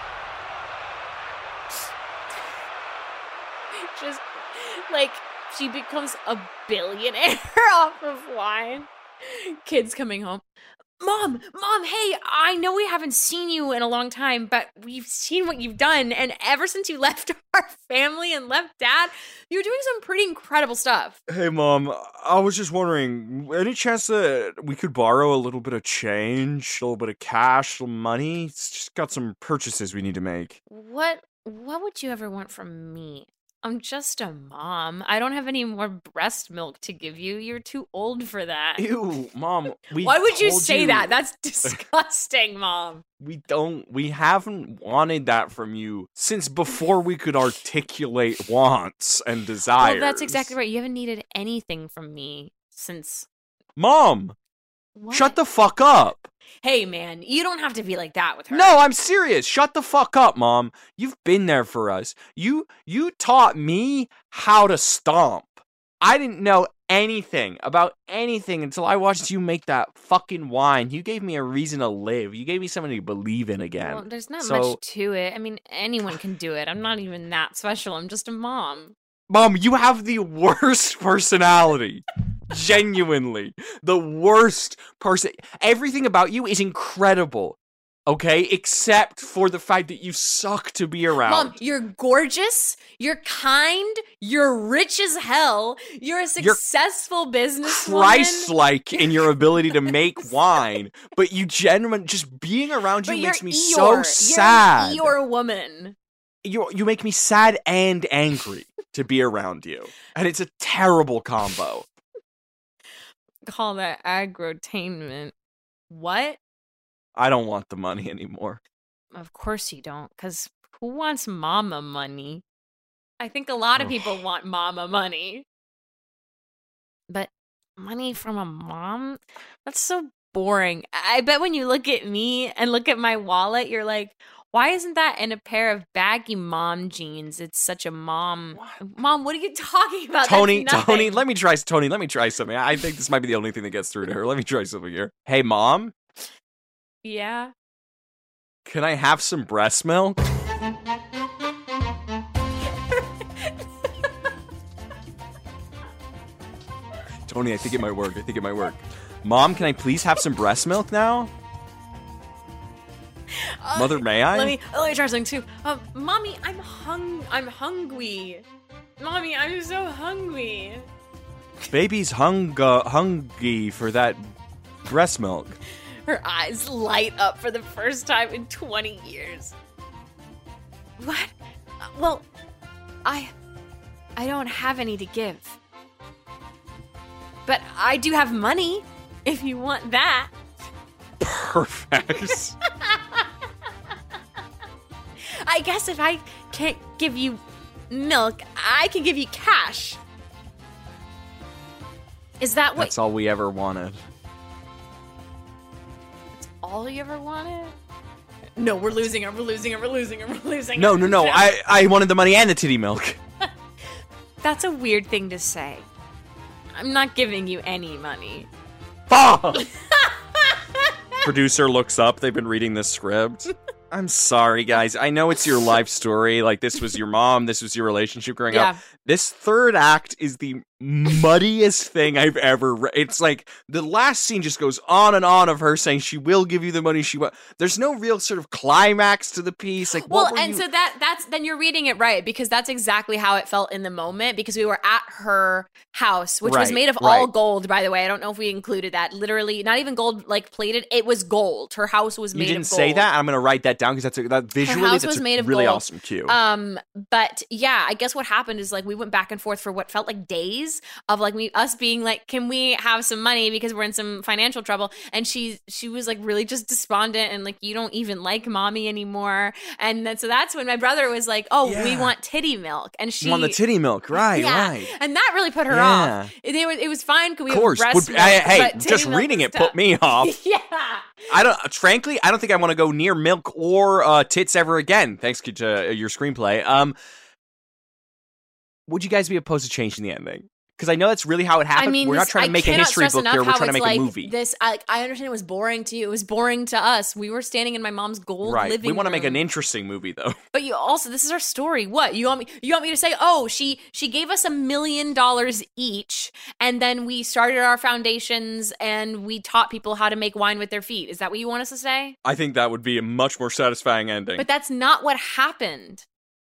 Just like she becomes a billionaire off of wine. Kids coming home. Mom, mom, hey, I know we haven't seen you in a long time, but we've seen what you've done. And ever since you left our family and left dad, you're doing some pretty incredible stuff. Hey, Mom, I was just wondering, any chance that we could borrow a little bit of change, a little bit of cash, a little money? It's just got some purchases we need to make. What what would you ever want from me? I'm just a mom. I don't have any more breast milk to give you. You're too old for that. Ew, Mom, we Why would you told say that? That's disgusting, Mom. We don't, we haven't wanted that from you since before we could articulate wants and desires. Well, that's exactly right. You haven't needed anything from me since. Mom, What? shut the fuck up. Hey, man, you don't have to be like that with her. No, I'm serious. Shut the fuck up, Mom. You've been there for us. You you taught me how to stomp. I didn't know anything about anything until I watched you make that fucking wine. You gave me a reason to live. You gave me something to believe in again. Well, there's not So- much to it. I mean, anyone can do it. I'm not even that special. I'm just a mom. Mom, you have the worst personality. Genuinely. The worst person. Everything about you is incredible. Okay? Except for the fact that you suck to be around. Mom, you're gorgeous. You're kind. You're rich as hell. You're a You're successful businesswoman. Christ-like in your ability to make wine, but you genuinely just being around you But makes you're me Eeyore. so You're sad. an Eeyore woman. You you make me sad and angry to be around you, and it's a terrible combo. Call that agrotainment. What? I don't want the money anymore. Of course you don't, because who wants mama money? I think a lot of people want mama money. But money from a mom? That's so boring. I bet when you look at me and look at my wallet, you're like, why isn't that in a pair of baggy mom jeans? It's such a mom. Mom, what are you talking about? Tony, That's Tony, nothing. let me try. Tony, let me try something. I think this might be the only thing that gets through to her. Let me try something here. Hey, Mom, Yeah. can I have some breast milk? Tony, I think it might work. I think it might work. Mom, can I please have some breast milk now? Uh, Mother, may I? Let me let me try something too. Um, mommy, I'm hung. I'm hungry. Mommy, I'm so hungry. Baby's hung uh, hungry for that breast milk. Her eyes light up for the first time in twenty years. What? Uh, Well, I I don't have any to give. But I do have money if you want that. Perfect. I guess if I can't give you milk, I can give you cash. Is that what That's all we ever wanted. all you ever wanted? No, we're losing her, we're losing her, we're losing her, we're losing her. No, no, no. I, I wanted the money and the titty milk. That's a weird thing to say. I'm not giving you any money. Fuck! Producer looks up. They've been reading this script. I'm sorry, guys. I know it's your life story. Like, this was your mom. This was your relationship growing Yeah. up. This third act is the muddiest thing I've ever read. It's like the last scene just goes on and on of her saying she will give you the money she wants. There's no real sort of climax to the piece. Like, Well, what were and you- so that that's then you're reading it right because that's exactly how it felt in the moment because we were at her house, which was Right, made of all right. gold, by the way. I don't know if we included that. Literally, not even gold like plated. It was gold. Her house was you made didn't of gold. say that. I'm gonna write that down because that's a, that visually house that's was a made of really gold. awesome cue. Um, but yeah, I guess what happened is like we went back and forth for what felt like days of like me us being like, can we have some money because we're in some financial trouble? And she she was like really just despondent and like you don't even like mommy anymore. And then so that's when my brother was like, oh, we Yeah. want titty milk, and she You want the titty milk, right? yeah, Right. and that really put her Yeah. off. It, it was it was fine. Could we Of course. have breast Would- milk? I- hey, but titty just milk reading was it put tough. me off. Yeah. I don't. Frankly, I don't think I want to go near milk or uh, tits ever again. Thanks to uh, your screenplay. Um, would you guys be opposed to changing the ending? Because I know that's really how it happened. I mean, we're this- not trying to I make a cannot history stress book enough here. We're how trying to it's make a like movie. This, I, I understand it was boring to you. It was boring to us. We were standing in my mom's gold Right. living We want to make room. an interesting movie, though. But you also, this is our story. What you want me? You want me to say? Oh, she she gave us a million dollars each, and then we started our foundations and we taught people how to make wine with their feet. Is that what you want us to say? I think that would be a much more satisfying ending. But that's not what happened.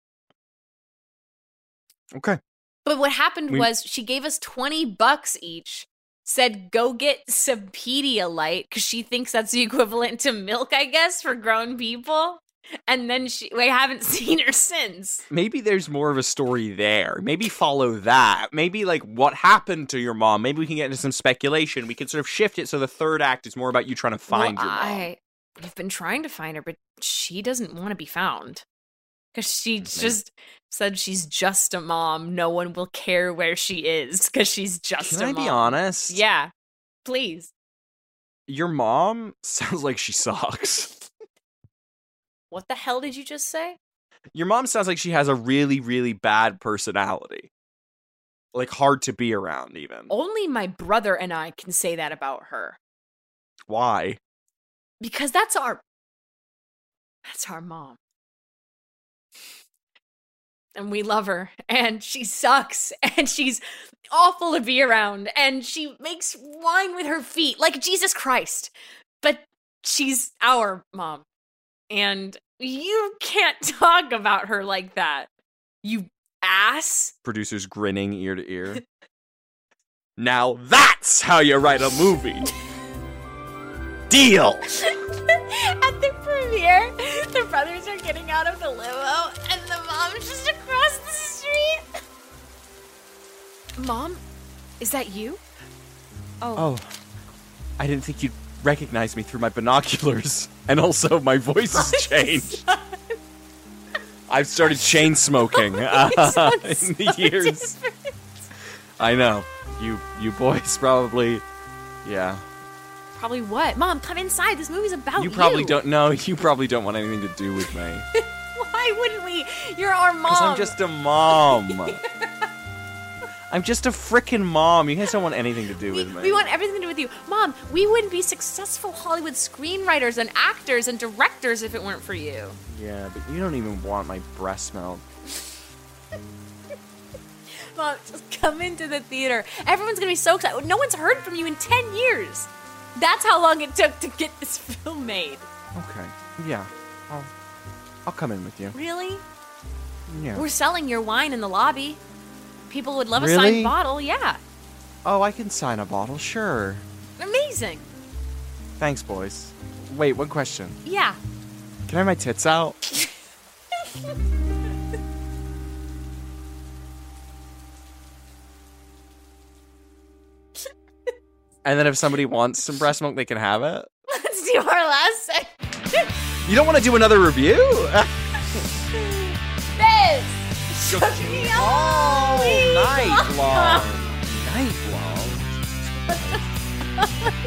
Okay. But what happened We- was she gave us twenty bucks each, said go get some Pedialyte because she thinks that's the equivalent to milk, I guess, for grown people. And then she, we haven't seen her since. Maybe there's more of a story there. Maybe follow that. Maybe like what happened to your mom. Maybe we can get into some speculation. We can sort of shift it so the third act is more about you trying to find well, your mom. I, we've been trying to find her, but she doesn't want to be found. Because she just said she's just a mom. No one will care where she is because she's just Can a I mom. be honest? Yeah, please. Your mom sounds like she sucks. What the hell did you just say? Your mom sounds like she has a really, really bad personality. Like hard to be around even. Only my brother and I can say that about her. Why? Because that's our that's our mom. And we love her, and she sucks, and she's awful to be around, and she makes wine with her feet like Jesus Christ. But she's our mom. And you can't talk about her like that. You ass. Producers grinning ear to ear. Now that's how you write a movie. Deal. At the premiere, the brothers are getting out of the limo, and the mom's just across the street. Mom, is that you? Oh. Oh, I didn't think you'd recognize me through my binoculars. And also, my voice has changed. I've started chain smoking uh, in the years. Different. I know. You, you boys probably, yeah. Probably what? Mom, come inside. This movie's about you. You probably don't know. You probably don't want anything to do with me. Why wouldn't we? You're our mom. Because I'm just a mom. I'm just a frickin' mom. You guys don't want anything to do we, with me. We want everything to do with you. Mom, we wouldn't be successful Hollywood screenwriters and actors and directors if it weren't for you. Yeah, but you don't even want my breast milk. Mom, just come into the theater. Everyone's going to be so excited. No one's heard from you in ten years. That's how long it took to get this film made. Okay. Yeah. I'll, I'll come in with you. Really? Yeah. We're selling your wine in the lobby. People would love a Really? signed bottle. Yeah. Oh, I can sign a bottle, sure. Amazing. Thanks, boys. Wait, one question. Yeah. Can I have my tits out? And then if somebody wants some breast milk, they can have it? Let's do our last segment. You don't want to do another review? This shook me all week night long. Night long.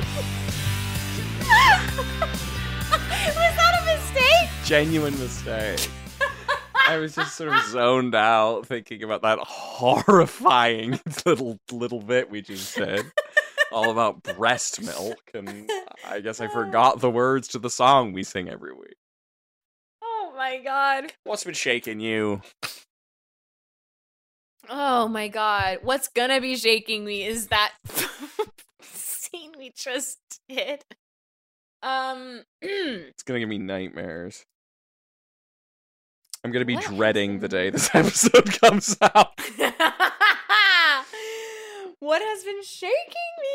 Was that a mistake? Genuine mistake. I was just sort of zoned out thinking about that horrifying little little bit we just said. All about breast milk, and I guess I forgot the words to the song we sing every week. Oh my god. What's been shaking you? Oh my god. What's gonna be shaking me is that scene we just did. Um It's gonna give me nightmares. I'm gonna be What? dreading the day this episode comes out. What has been shaking me?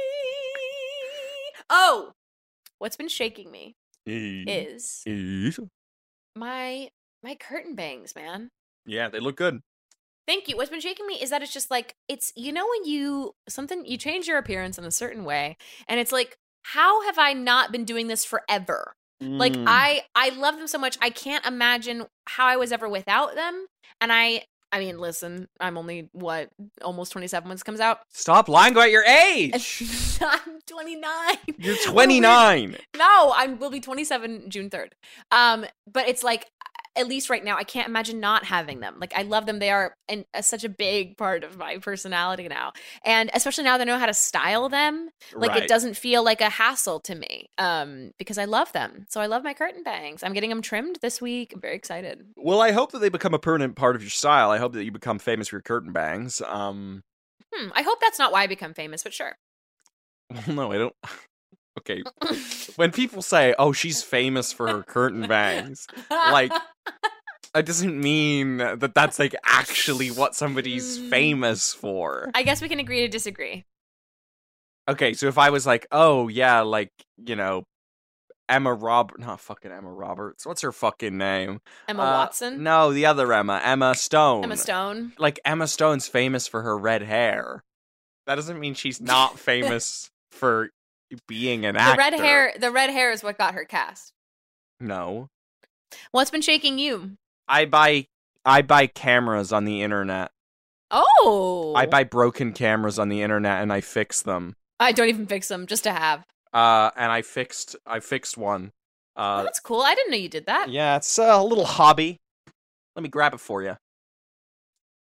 Oh, what's been shaking me is my my curtain bangs, man. Yeah, they look good. Thank you. What's been shaking me is that it's just like, it's, you know, when you something you change your appearance in a certain way, and it's like, how have I not been doing this forever? Like Mm. I I love them so much. I can't imagine how I was ever without them. And I I mean, listen, I'm only what almost twenty-seven when this comes out. Stop lying about your age. I'm twenty-nine. You're twenty-nine. No, I will be twenty-seven June third. Um, but it's like, at least right now, I can't imagine not having them. Like, I love them. They are an, a, such a big part of my personality now. And especially now that I know how to style them, like, Right. it doesn't feel like a hassle to me, um, because I love them. So I love my curtain bangs. I'm getting them trimmed this week. I'm very excited. Well, I hope that they become a permanent part of your style. I hope that you become famous for your curtain bangs. Um, Hmm, I hope that's not why I become famous, but sure. well, no, I don't. Okay, when people say, "Oh, she's famous for her curtain bangs," like, it doesn't mean that that's like actually what somebody's Mm. famous for. I guess we can agree to disagree. Okay, so if I was like, "Oh yeah, like you know, Emma Rob, not fucking Emma Roberts. What's her fucking name? Emma Uh, Watson? No, the other Emma, Emma Stone. Emma Stone? Like Emma Stone's famous for her red hair. That doesn't mean she's not famous for being an The actor. red hair the red hair is what got her cast. No. What's been shaking you? I buy I buy cameras on the internet. Oh. I buy broken cameras on the internet and I fix them. I don't even fix them just to have. Uh and I fixed I fixed one. Oh, Uh that's cool. I didn't know you did that. yeah, it's a little hobby. Let me grab it for you.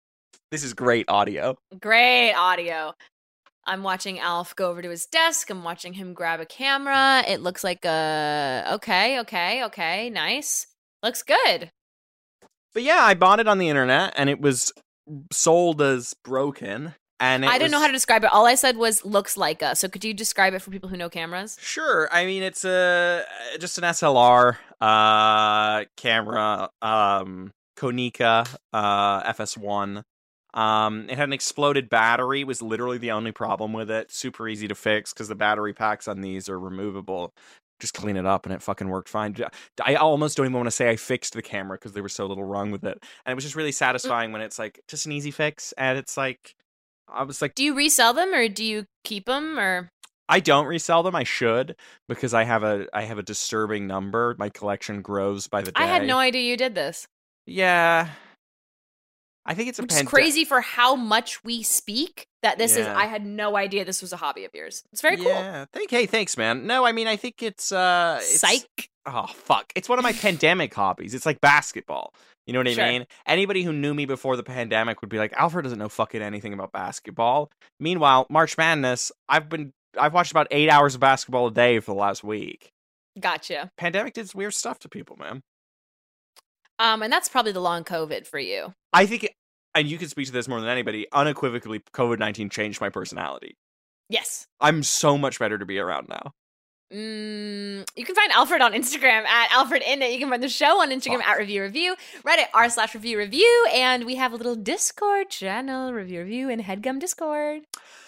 This is great audio. Great audio. I'm watching Alf go over to his desk. I'm watching him grab a camera. It looks like a okay, okay, okay, nice. Looks good. But yeah, I bought it on the internet, and it was sold as broken. And it I didn't was... know how to describe it. All I said was looks like a. So could you describe it for people who know cameras? Sure. I mean, it's a just an S L R uh, camera, um, Konica uh, F S one. Um, it had an exploded battery, was literally the only problem with it. Super easy to fix because the battery packs on these are removable. Just clean it up and it fucking worked fine. I almost don't even want to say I fixed the camera because there was so little wrong with it. And it was just really satisfying when it's like just an easy fix. And it's like, I was like, do you resell them or do you keep them or? I don't resell them. I should because I have a I have a disturbing number. My collection grows by the day. I had no idea you did this. Yeah. I think it's a Which pand- is crazy for how much we speak that this is. Yeah. I had no idea this was a hobby of yours. It's very cool. Yeah. Thank, hey, thanks, man. No, I mean, I think it's... uh it's, Psych. Oh, fuck. It's one of my pandemic hobbies. It's like basketball. You know what I Sure. mean? Anybody who knew me before the pandemic would be like, Alfred doesn't know fucking anything about basketball. Meanwhile, March Madness, I've been... I've watched about eight hours of basketball a day for the last week. Gotcha. Pandemic did weird stuff to people, man. Um, and that's probably the long COVID for you. I think... And you can speak to this more than anybody, unequivocally, COVID nineteen changed my personality. Yes. I'm so much better to be around now. Mm, you can find Alfred on Instagram at Alfred Innit. You can find the show on Instagram Fuck. at Review Review, Reddit r slash Review Review, and we have a little Discord channel, Review Review, and Headgum Discord.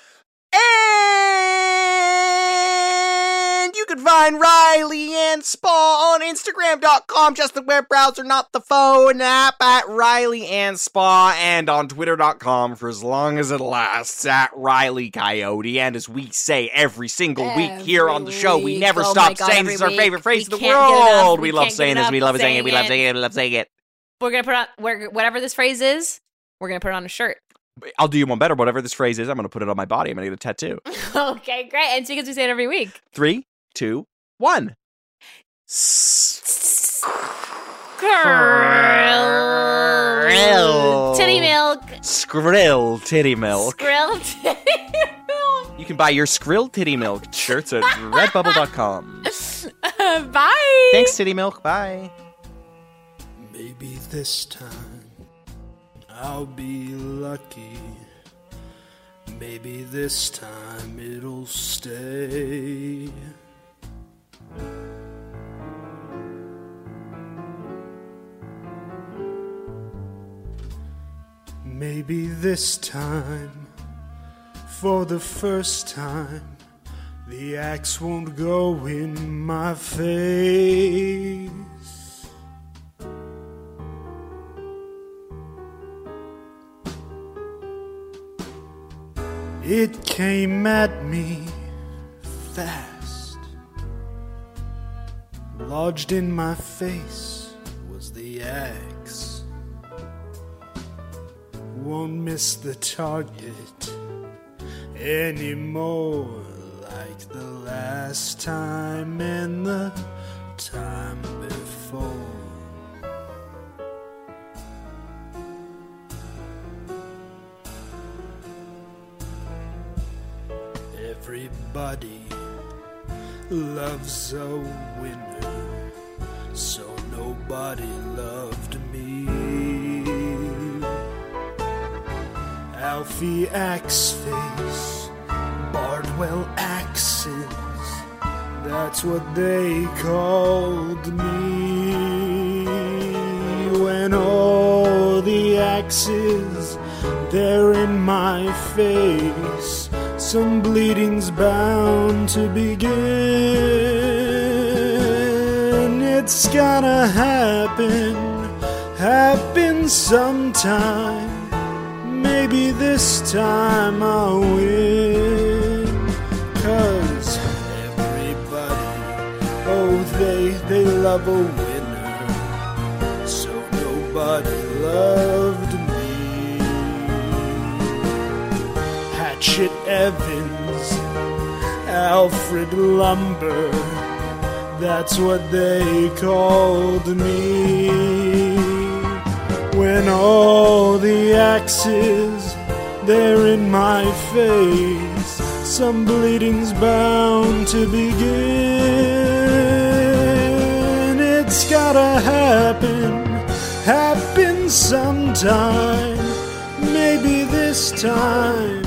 And you can find Riley and Spa on Instagram dot com, just the web browser, not the phone app, at Riley and Spa, and on Twitter dot com for as long as it lasts, at Riley Coyote. And as we say every single week here on the show, we week. never Oh stop my God, saying every this is our week. favorite phrase We in the can't get enough. world. We We love can't saying get this, we enough love saying it, we love saying saying it, we love saying it. We're gonna put on we're, whatever this phrase is. We're gonna put it on a shirt. I'll do you one better. Whatever this phrase is, I'm going to put it on my body. I'm going to get a tattoo. Okay, great. And so because we say it every week. Three, two, one. Skrill. Titty milk. Skrill titty milk. Skrill titty milk. You can buy your Skrill titty milk shirts at redbubble dot com. Bye. Thanks, titty milk. Bye. Maybe this time I'll be lucky. Maybe this time it'll stay. Maybe this time, for the first time, the axe won't go in my face. It came at me fast. Lodged in my face was the axe. Won't miss the target anymore, like the last time and the time before. Everybody loves a winner, so nobody loved me. Alfie Axeface, Bardwell Axes, that's what they called me. When all the axes, they're in my face, some bleeding's bound to begin. It's gonna happen, happen sometime. Maybe this time I'll win. Cause everybody, oh they, they love a winner. So nobody loved me. Hatchet Evans, Alfred Lumber, that's what they called me. when all the axes, they're in my face. Some bleeding's bound to begin. It's gotta happen, happen sometime. Maybe this time,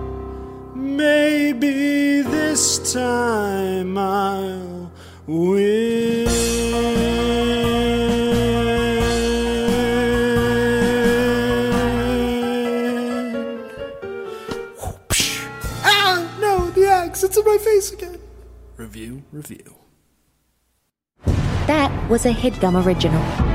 maybe this time I'll win. Ah, no, the axe, it's in my face again. Review, review. That was a HeadGum original.